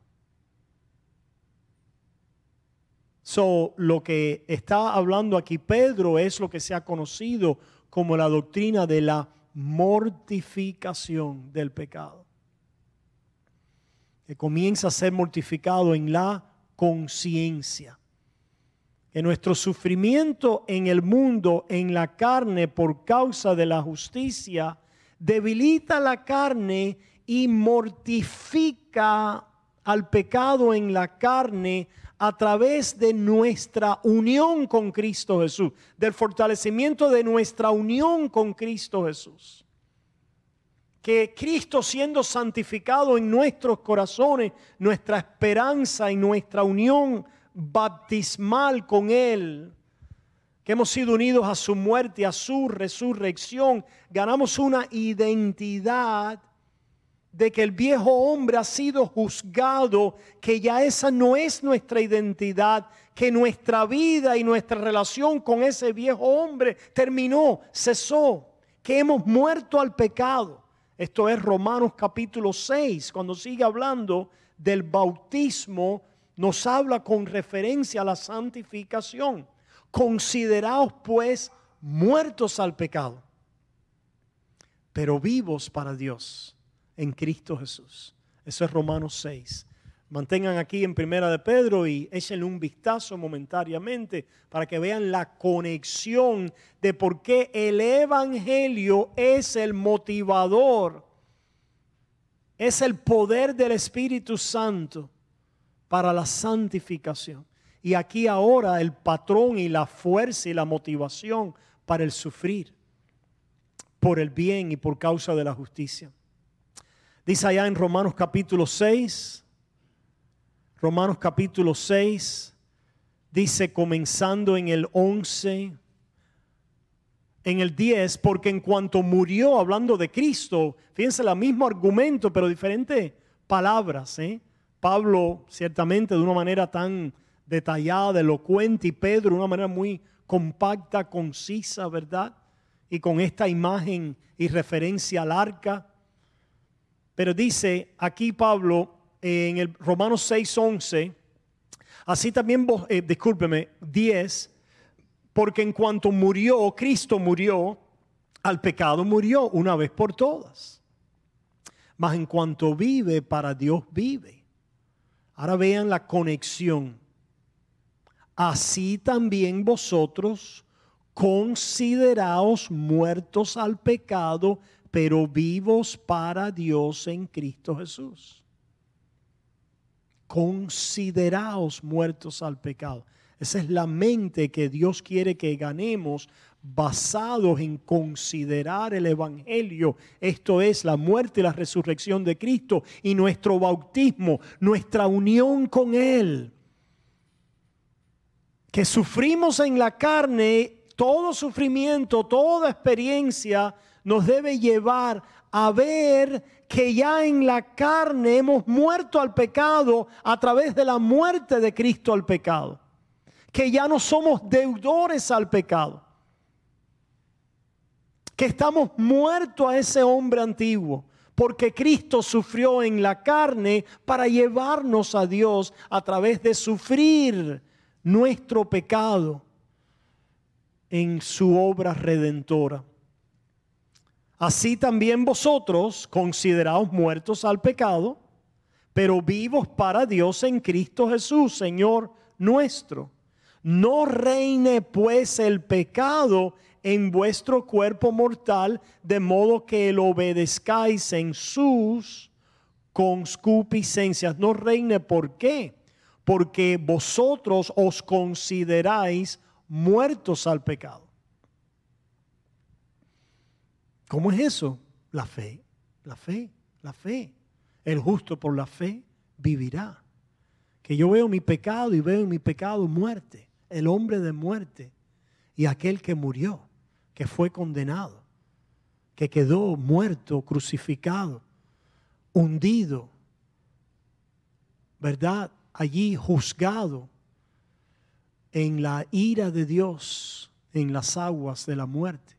So, lo que está hablando aquí Pedro es lo que se ha conocido como la doctrina de la mortificación del pecado, que comienza a ser mortificado en la conciencia. Que nuestro sufrimiento en el mundo, en la carne, por causa de la justicia, debilita la carne y mortifica al pecado en la carne a través de nuestra unión con Cristo Jesús, del fortalecimiento de nuestra unión con Cristo Jesús. Que Cristo, siendo santificado en nuestros corazones, nuestra esperanza y nuestra unión baptismal con Él, que hemos sido unidos a su muerte, a su resurrección, ganamos una identidad de que el viejo hombre ha sido juzgado, que ya esa no es nuestra identidad, que nuestra vida y nuestra relación con ese viejo hombre terminó, cesó, que hemos muerto al pecado. Esto es Romanos capítulo seis, cuando sigue hablando del bautismo, nos habla con referencia a la santificación. Consideraos pues muertos al pecado, pero vivos para Dios en Cristo Jesús. Eso es Romanos seis. Mantengan aquí en Primera de Pedro y échenle un vistazo momentáneamente para que vean la conexión de por qué el Evangelio es el motivador, es el poder del Espíritu Santo para la santificación. Y aquí ahora el patrón y la fuerza y la motivación para el sufrir por el bien y por causa de la justicia. Dice allá en Romanos capítulo seis, Romanos capítulo seis, dice comenzando en el once, en el diez, porque en cuanto murió, hablando de Cristo, fíjense el mismo argumento, pero diferentes palabras, ¿eh? Pablo ciertamente de una manera tan detallada, elocuente, y Pedro de una manera muy compacta, concisa, ¿verdad? Y con esta imagen y referencia al arca. Pero dice aquí Pablo eh, en el Romanos seis, once, así también, eh, discúlpeme, diez, porque en cuanto murió, Cristo murió, al pecado murió una vez por todas. Mas en cuanto vive, para Dios vive. Ahora vean la conexión. Así también vosotros consideraos muertos al pecado, pero vivos para Dios en Cristo Jesús. Consideraos muertos al pecado. Esa es la mente que Dios quiere que ganemos, basados en considerar el Evangelio. Esto es la muerte y la resurrección de Cristo y nuestro bautismo, nuestra unión con Él. Que sufrimos en la carne, todo sufrimiento, toda experiencia nos debe llevar a ver que ya en la carne hemos muerto al pecado a través de la muerte de Cristo al pecado. que ya no somos deudores al pecado, que estamos muertos a ese hombre antiguo, porque Cristo sufrió en la carne para llevarnos a Dios a través de sufrir nuestro pecado en su obra redentora. Así también vosotros, consideraos muertos al pecado, pero vivos para Dios en Cristo Jesús, Señor nuestro. No reine pues el pecado en vuestro cuerpo mortal, de modo que lo obedezcáis en sus concupiscencias. No reine, ¿por qué? Porque vosotros os consideráis muertos al pecado. ¿Cómo es eso? La fe, la fe, la fe. El justo por la fe vivirá. Que yo veo mi pecado y veo en mi pecado muerte, el hombre de muerte y aquel que murió, que fue condenado, que quedó muerto, crucificado, hundido, ¿verdad? Allí juzgado en la ira de Dios, en las aguas de la muerte,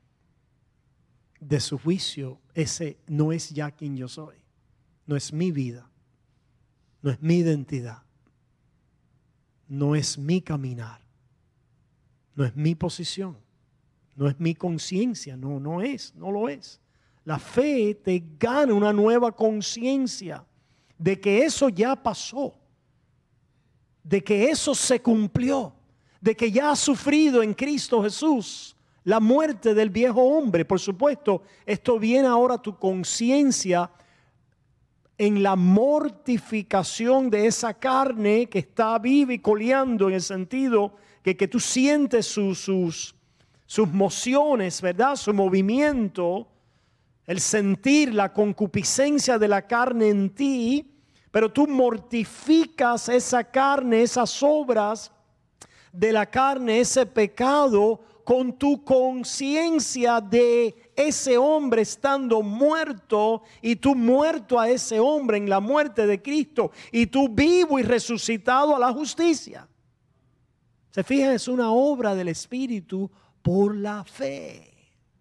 de su juicio. Ese no es ya quien yo soy, no es mi vida, no es mi identidad, no es mi caminar, no es mi posición, no es mi conciencia, no, no es, no lo es. La fe te gana una nueva conciencia de que eso ya pasó, de que eso se cumplió, de que ya has sufrido en Cristo Jesús la muerte del viejo hombre. Por supuesto, esto viene ahora a tu conciencia en la mortificación de esa carne que está viva y coleando, en el sentido que, que tú sientes sus, sus, sus mociones, ¿verdad? Su movimiento, el sentir la concupiscencia de la carne en ti, pero tú mortificas esa carne, esas obras de la carne, ese pecado, con tu conciencia de ese hombre estando muerto, y tú muerto a ese hombre en la muerte de Cristo, y tú vivo y resucitado a la justicia. Se fijan, es una obra del Espíritu por la fe.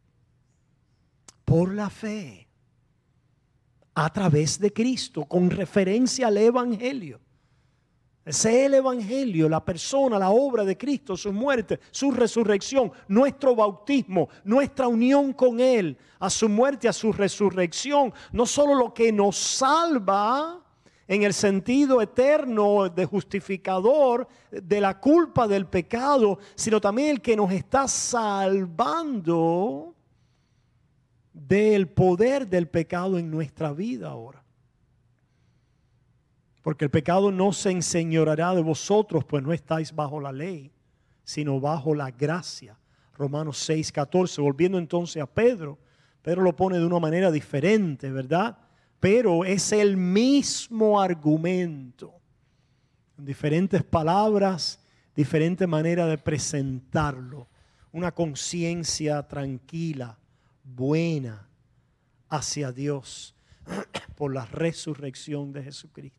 Por la fe. A través de Cristo, con referencia al Evangelio. Ese es el Evangelio, la persona, la obra de Cristo, su muerte, su resurrección, nuestro bautismo, nuestra unión con Él, a su muerte, a su resurrección. No solo lo que nos salva en el sentido eterno de justificador de la culpa del pecado, sino también el que nos está salvando del poder del pecado en nuestra vida ahora. Porque el pecado no se enseñoreará de vosotros, pues no estáis bajo la ley, sino bajo la gracia. Romanos seis, catorce. Volviendo entonces a Pedro, Pedro lo pone de una manera diferente, ¿verdad? Pero es el mismo argumento, en diferentes palabras, diferente manera de presentarlo. Una conciencia tranquila, buena hacia Dios por la resurrección de Jesucristo.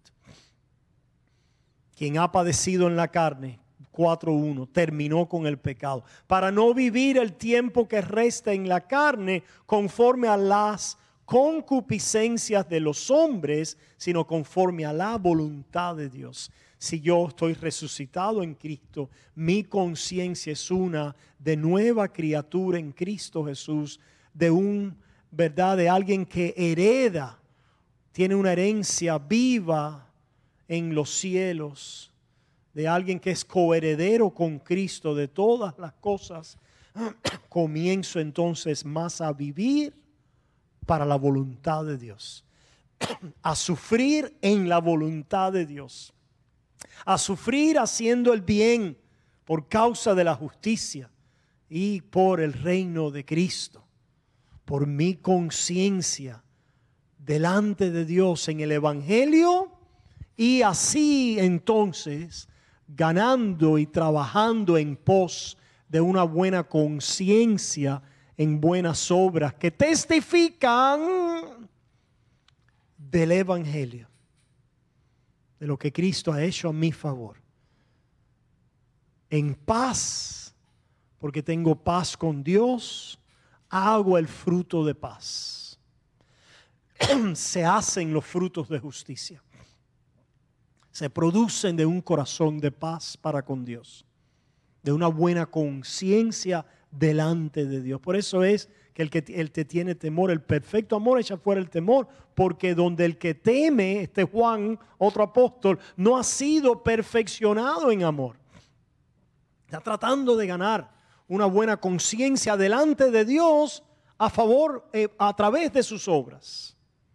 Quien ha padecido en la carne, cuatro uno, terminó con el pecado, para no vivir el tiempo que resta en la carne conforme a las concupiscencias de los hombres, sino conforme a la voluntad de Dios. Si yo estoy resucitado en Cristo, mi conciencia es una de nueva criatura en Cristo Jesús, de un, ¿verdad?, de alguien que hereda, tiene una herencia viva en los cielos, de alguien que es coheredero con Cristo de todas las cosas. Comienzo entonces más a vivir para la voluntad de Dios, a sufrir en la voluntad de Dios, a sufrir haciendo el bien por causa de la justicia y por el reino de Cristo, por mi conciencia delante de Dios en el Evangelio. Y así entonces, ganando y trabajando en pos de una buena conciencia en buenas obras que testifican del Evangelio, de lo que Cristo ha hecho a mi favor. en paz, porque tengo paz con Dios, hago el fruto de paz. Se hacen los frutos de justicia. Se producen de un corazón de paz para con Dios, de una buena conciencia delante de Dios. Por eso es que el que el te tiene temor, el perfecto amor echa fuera el temor, porque donde el que teme, este Juan, otro apóstol, no ha sido perfeccionado en amor. Está tratando de ganar una buena conciencia delante de Dios a favor, eh, a través de sus obras,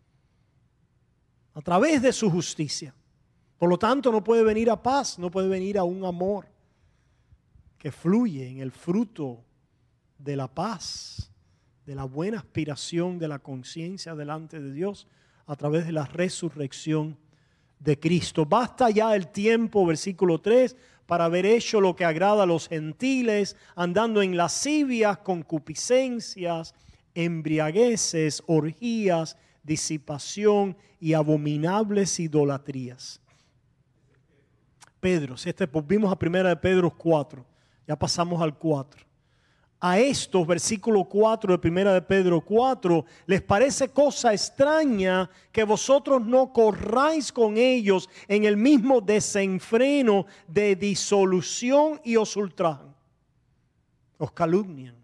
a través de su justicia. Por lo tanto, no puede venir a paz, no puede venir a un amor que fluye en el fruto de la paz, de la buena aspiración de la conciencia delante de Dios a través de la resurrección de Cristo. Basta ya el tiempo, versículo tres, para haber hecho lo que agrada a los gentiles, andando en lascivias, concupiscencias, embriagueces, orgías, disipación y abominables idolatrías. Pedro, si este, volvimos a primera de Pedro cuatro, ya pasamos al cuatro. A estos, versículo cuatro de primera de Pedro cuatro, les parece cosa extraña que vosotros no corráis con ellos en el mismo desenfreno de disolución y os ultrajan, os calumnian.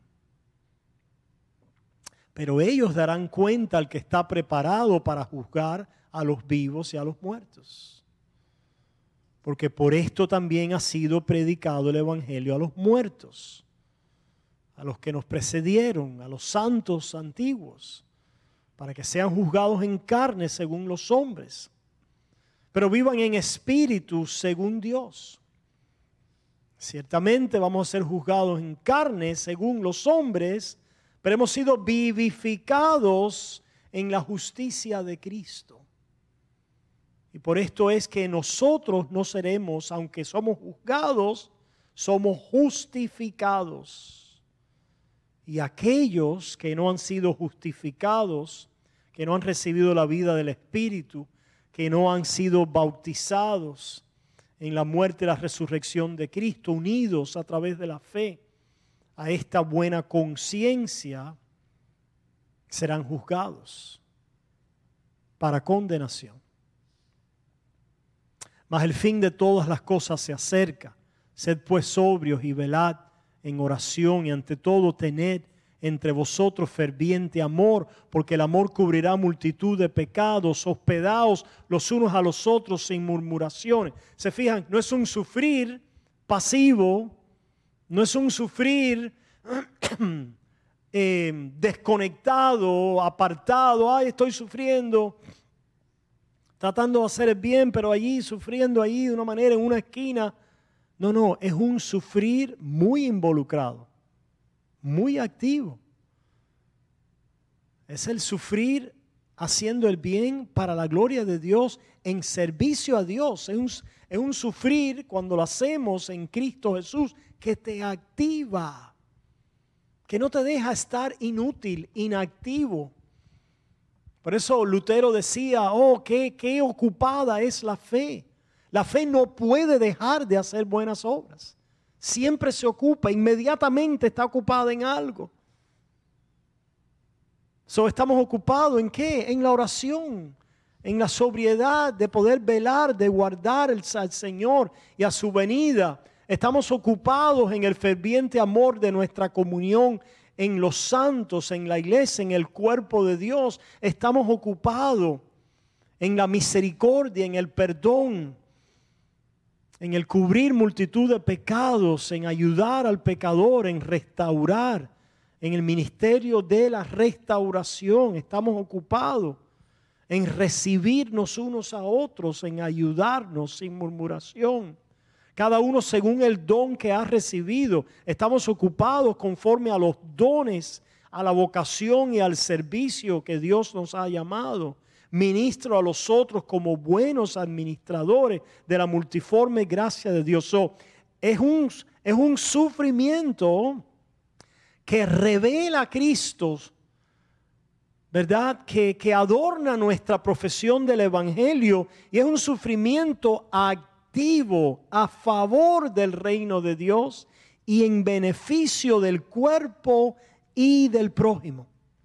Pero ellos darán cuenta al que está preparado para juzgar a los vivos y a los muertos. Porque por esto también ha sido predicado el evangelio a los muertos, a los que nos precedieron, a los santos antiguos, para que sean juzgados en carne según los hombres, pero vivan en espíritu según Dios. Ciertamente vamos a ser juzgados en carne según los hombres, pero hemos sido vivificados en la justicia de Cristo. Y por esto es que nosotros no seremos, aunque somos juzgados, somos justificados. Y aquellos que no han sido justificados, que no han recibido la vida del Espíritu, que no han sido bautizados en la muerte y la resurrección de Cristo, unidos a través de la fe a esta buena conciencia, serán juzgados para condenación. Mas el fin de todas las cosas se acerca. Sed pues sobrios y velad en oración, y ante todo tened entre vosotros ferviente amor, porque el amor cubrirá multitud de pecados. Hospedaos los unos a los otros sin murmuraciones. Se fijan, no es un sufrir pasivo, no es un sufrir eh, desconectado, apartado. Ay, estoy sufriendo, tratando de hacer el bien, pero allí sufriendo allí de una manera en una esquina. No, no, es un sufrir muy involucrado, muy activo. Es el sufrir haciendo el bien para la gloria de Dios, en servicio a Dios. Es un, es un sufrir cuando lo hacemos en Cristo Jesús que te activa, que no te deja estar inútil, inactivo. Por eso Lutero decía, oh, qué, qué ocupada es la fe. La fe no puede dejar de hacer buenas obras. Siempre se ocupa, inmediatamente está ocupada en algo. So, estamos ocupados ¿en qué? En la oración, en la sobriedad de poder velar, de guardar el, al Señor y a su venida. Estamos ocupados en el ferviente amor de nuestra comunión en los santos, en la iglesia, en el cuerpo de Dios. Estamos ocupados en la misericordia, en el perdón, en el cubrir multitud de pecados, en ayudar al pecador, en restaurar, en el ministerio de la restauración. Estamos ocupados en recibirnos unos a otros, en ayudarnos sin murmuración. Cada uno según el don que ha recibido. Estamos ocupados conforme a los dones, a la vocación y al servicio que Dios nos ha llamado. Ministro a los otros como buenos administradores de la multiforme gracia de Dios. So, es un, es un sufrimiento que revela a Cristo, ¿verdad? Que, que adorna nuestra profesión del Evangelio, y es un sufrimiento activo activo a favor del reino de Dios y en beneficio del cuerpo y del prójimo.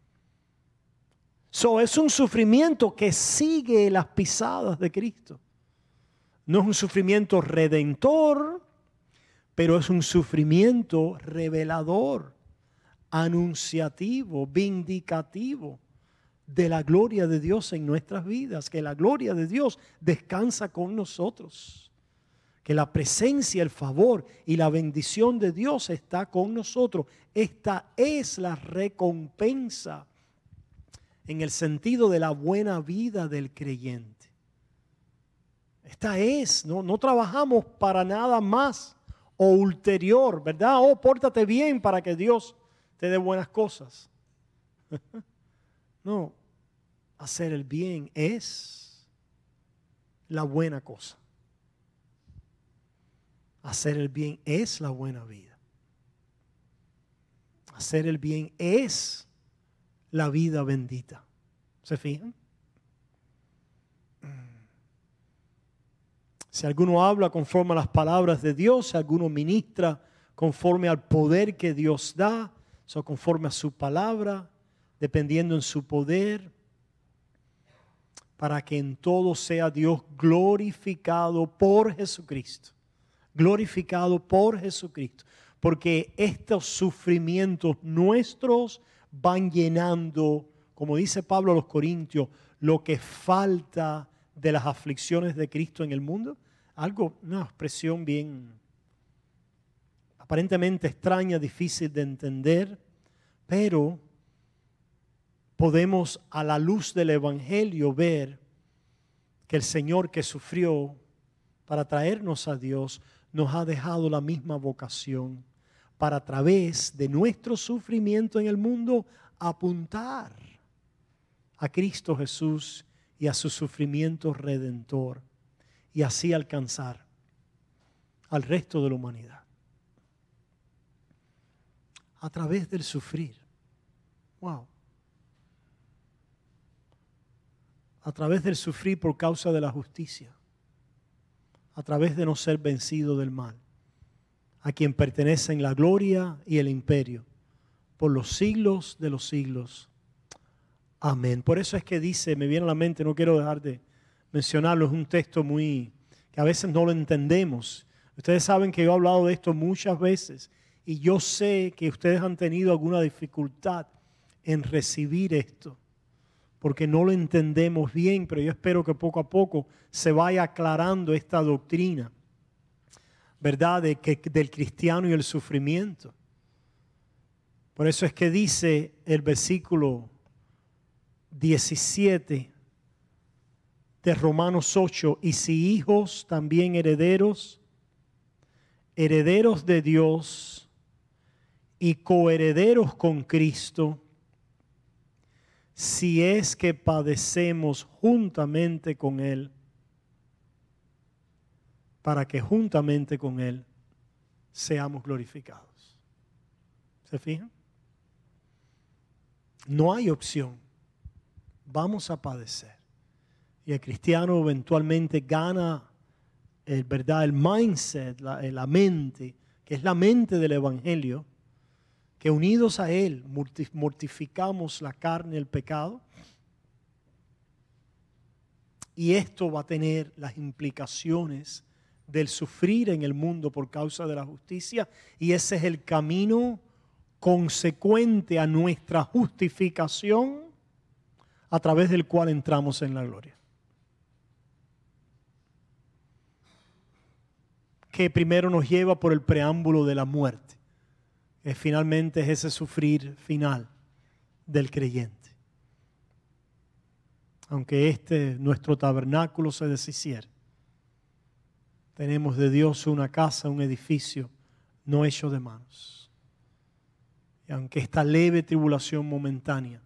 So, es un sufrimiento que sigue las pisadas de Cristo. No es un sufrimiento redentor, pero es un sufrimiento revelador, anunciativo, vindicativo de la gloria de Dios en nuestras vidas, que la gloria de Dios descansa con nosotros, que la presencia, el favor y la bendición de Dios está con nosotros. Esta es la recompensa en el sentido de la buena vida del creyente. Esta es, no, no trabajamos para nada más o ulterior, ¿verdad? Oh, pórtate bien para que Dios te dé buenas cosas. No, hacer el bien es la buena cosa. Hacer el bien es la buena vida. Hacer el bien es la vida bendita. ¿Se fijan? Si alguno habla conforme a las palabras de Dios, si alguno ministra conforme al poder que Dios da, o sea, conforme a su palabra, dependiendo en su poder, para que en todo sea Dios glorificado por Jesucristo. Glorificado por Jesucristo. Porque estos sufrimientos nuestros van llenando, como dice Pablo a los Corintios, lo que falta de las aflicciones de Cristo en el mundo. Algo, una expresión bien aparentemente extraña, difícil de entender, pero podemos a la luz del Evangelio ver que el Señor que sufrió para traernos a Dios nos ha dejado la misma vocación para a través de nuestro sufrimiento en el mundo apuntar a Cristo Jesús y a su sufrimiento redentor y así alcanzar al resto de la humanidad a través del sufrir. Wow. A través del sufrir por causa de la justicia, a través de no ser vencido del mal, a quien pertenecen la gloria y el imperio por los siglos de los siglos. Amén. Por eso es que dice, me viene a la mente, no quiero dejar de mencionarlo, es un texto muy, que a veces no lo entendemos. Ustedes saben que yo he hablado de esto muchas veces y yo sé que ustedes han tenido alguna dificultad en recibir esto, porque no lo entendemos bien, pero yo espero que poco a poco se vaya aclarando esta doctrina, ¿verdad? De que, del cristiano y el sufrimiento. Por eso es que dice el versículo diecisiete de Romanos ocho, y si hijos también herederos, herederos de Dios y coherederos con Cristo, si es que padecemos juntamente con Él, para que juntamente con Él seamos glorificados. ¿Se fijan? No hay opción. Vamos a padecer. Y el cristiano eventualmente gana el, ¿verdad? el mindset, la, la mente, que es la mente del Evangelio, que unidos a Él mortificamos la carne, el pecado. Y esto va a tener las implicaciones del sufrir en el mundo por causa de la justicia. Y ese es el camino consecuente a nuestra justificación a través del cual entramos en la gloria. Que primero nos lleva por el preámbulo de la muerte, que finalmente es ese sufrir final del creyente. Aunque este nuestro tabernáculo se deshiciera, tenemos de Dios una casa, un edificio no hecho de manos. Y aunque esta leve tribulación momentánea,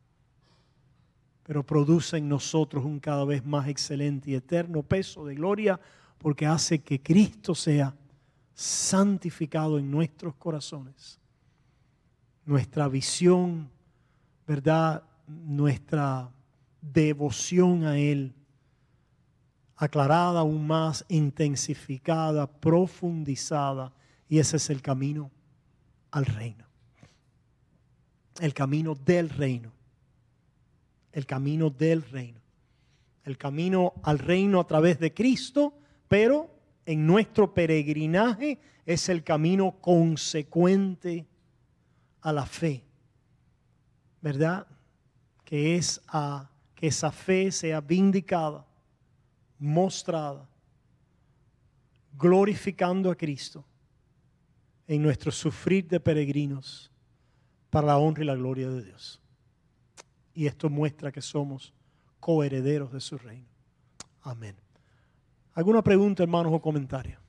pero produce en nosotros un cada vez más excelente y eterno peso de gloria, porque hace que Cristo sea santificado en nuestros corazones. Nuestra visión, ¿verdad? Nuestra devoción a Él aclarada aún más, intensificada, profundizada. Y ese es el camino al reino. El camino del reino. El camino del reino. El camino al reino a través de Cristo, pero en nuestro peregrinaje es el camino consecuente a la fe, ¿verdad? Que es a que esa fe sea vindicada, mostrada, glorificando a Cristo en nuestro sufrir de peregrinos para la honra y la gloria de Dios. Y esto muestra que somos coherederos de su reino. Amén. ¿Alguna pregunta, hermanos, o comentario?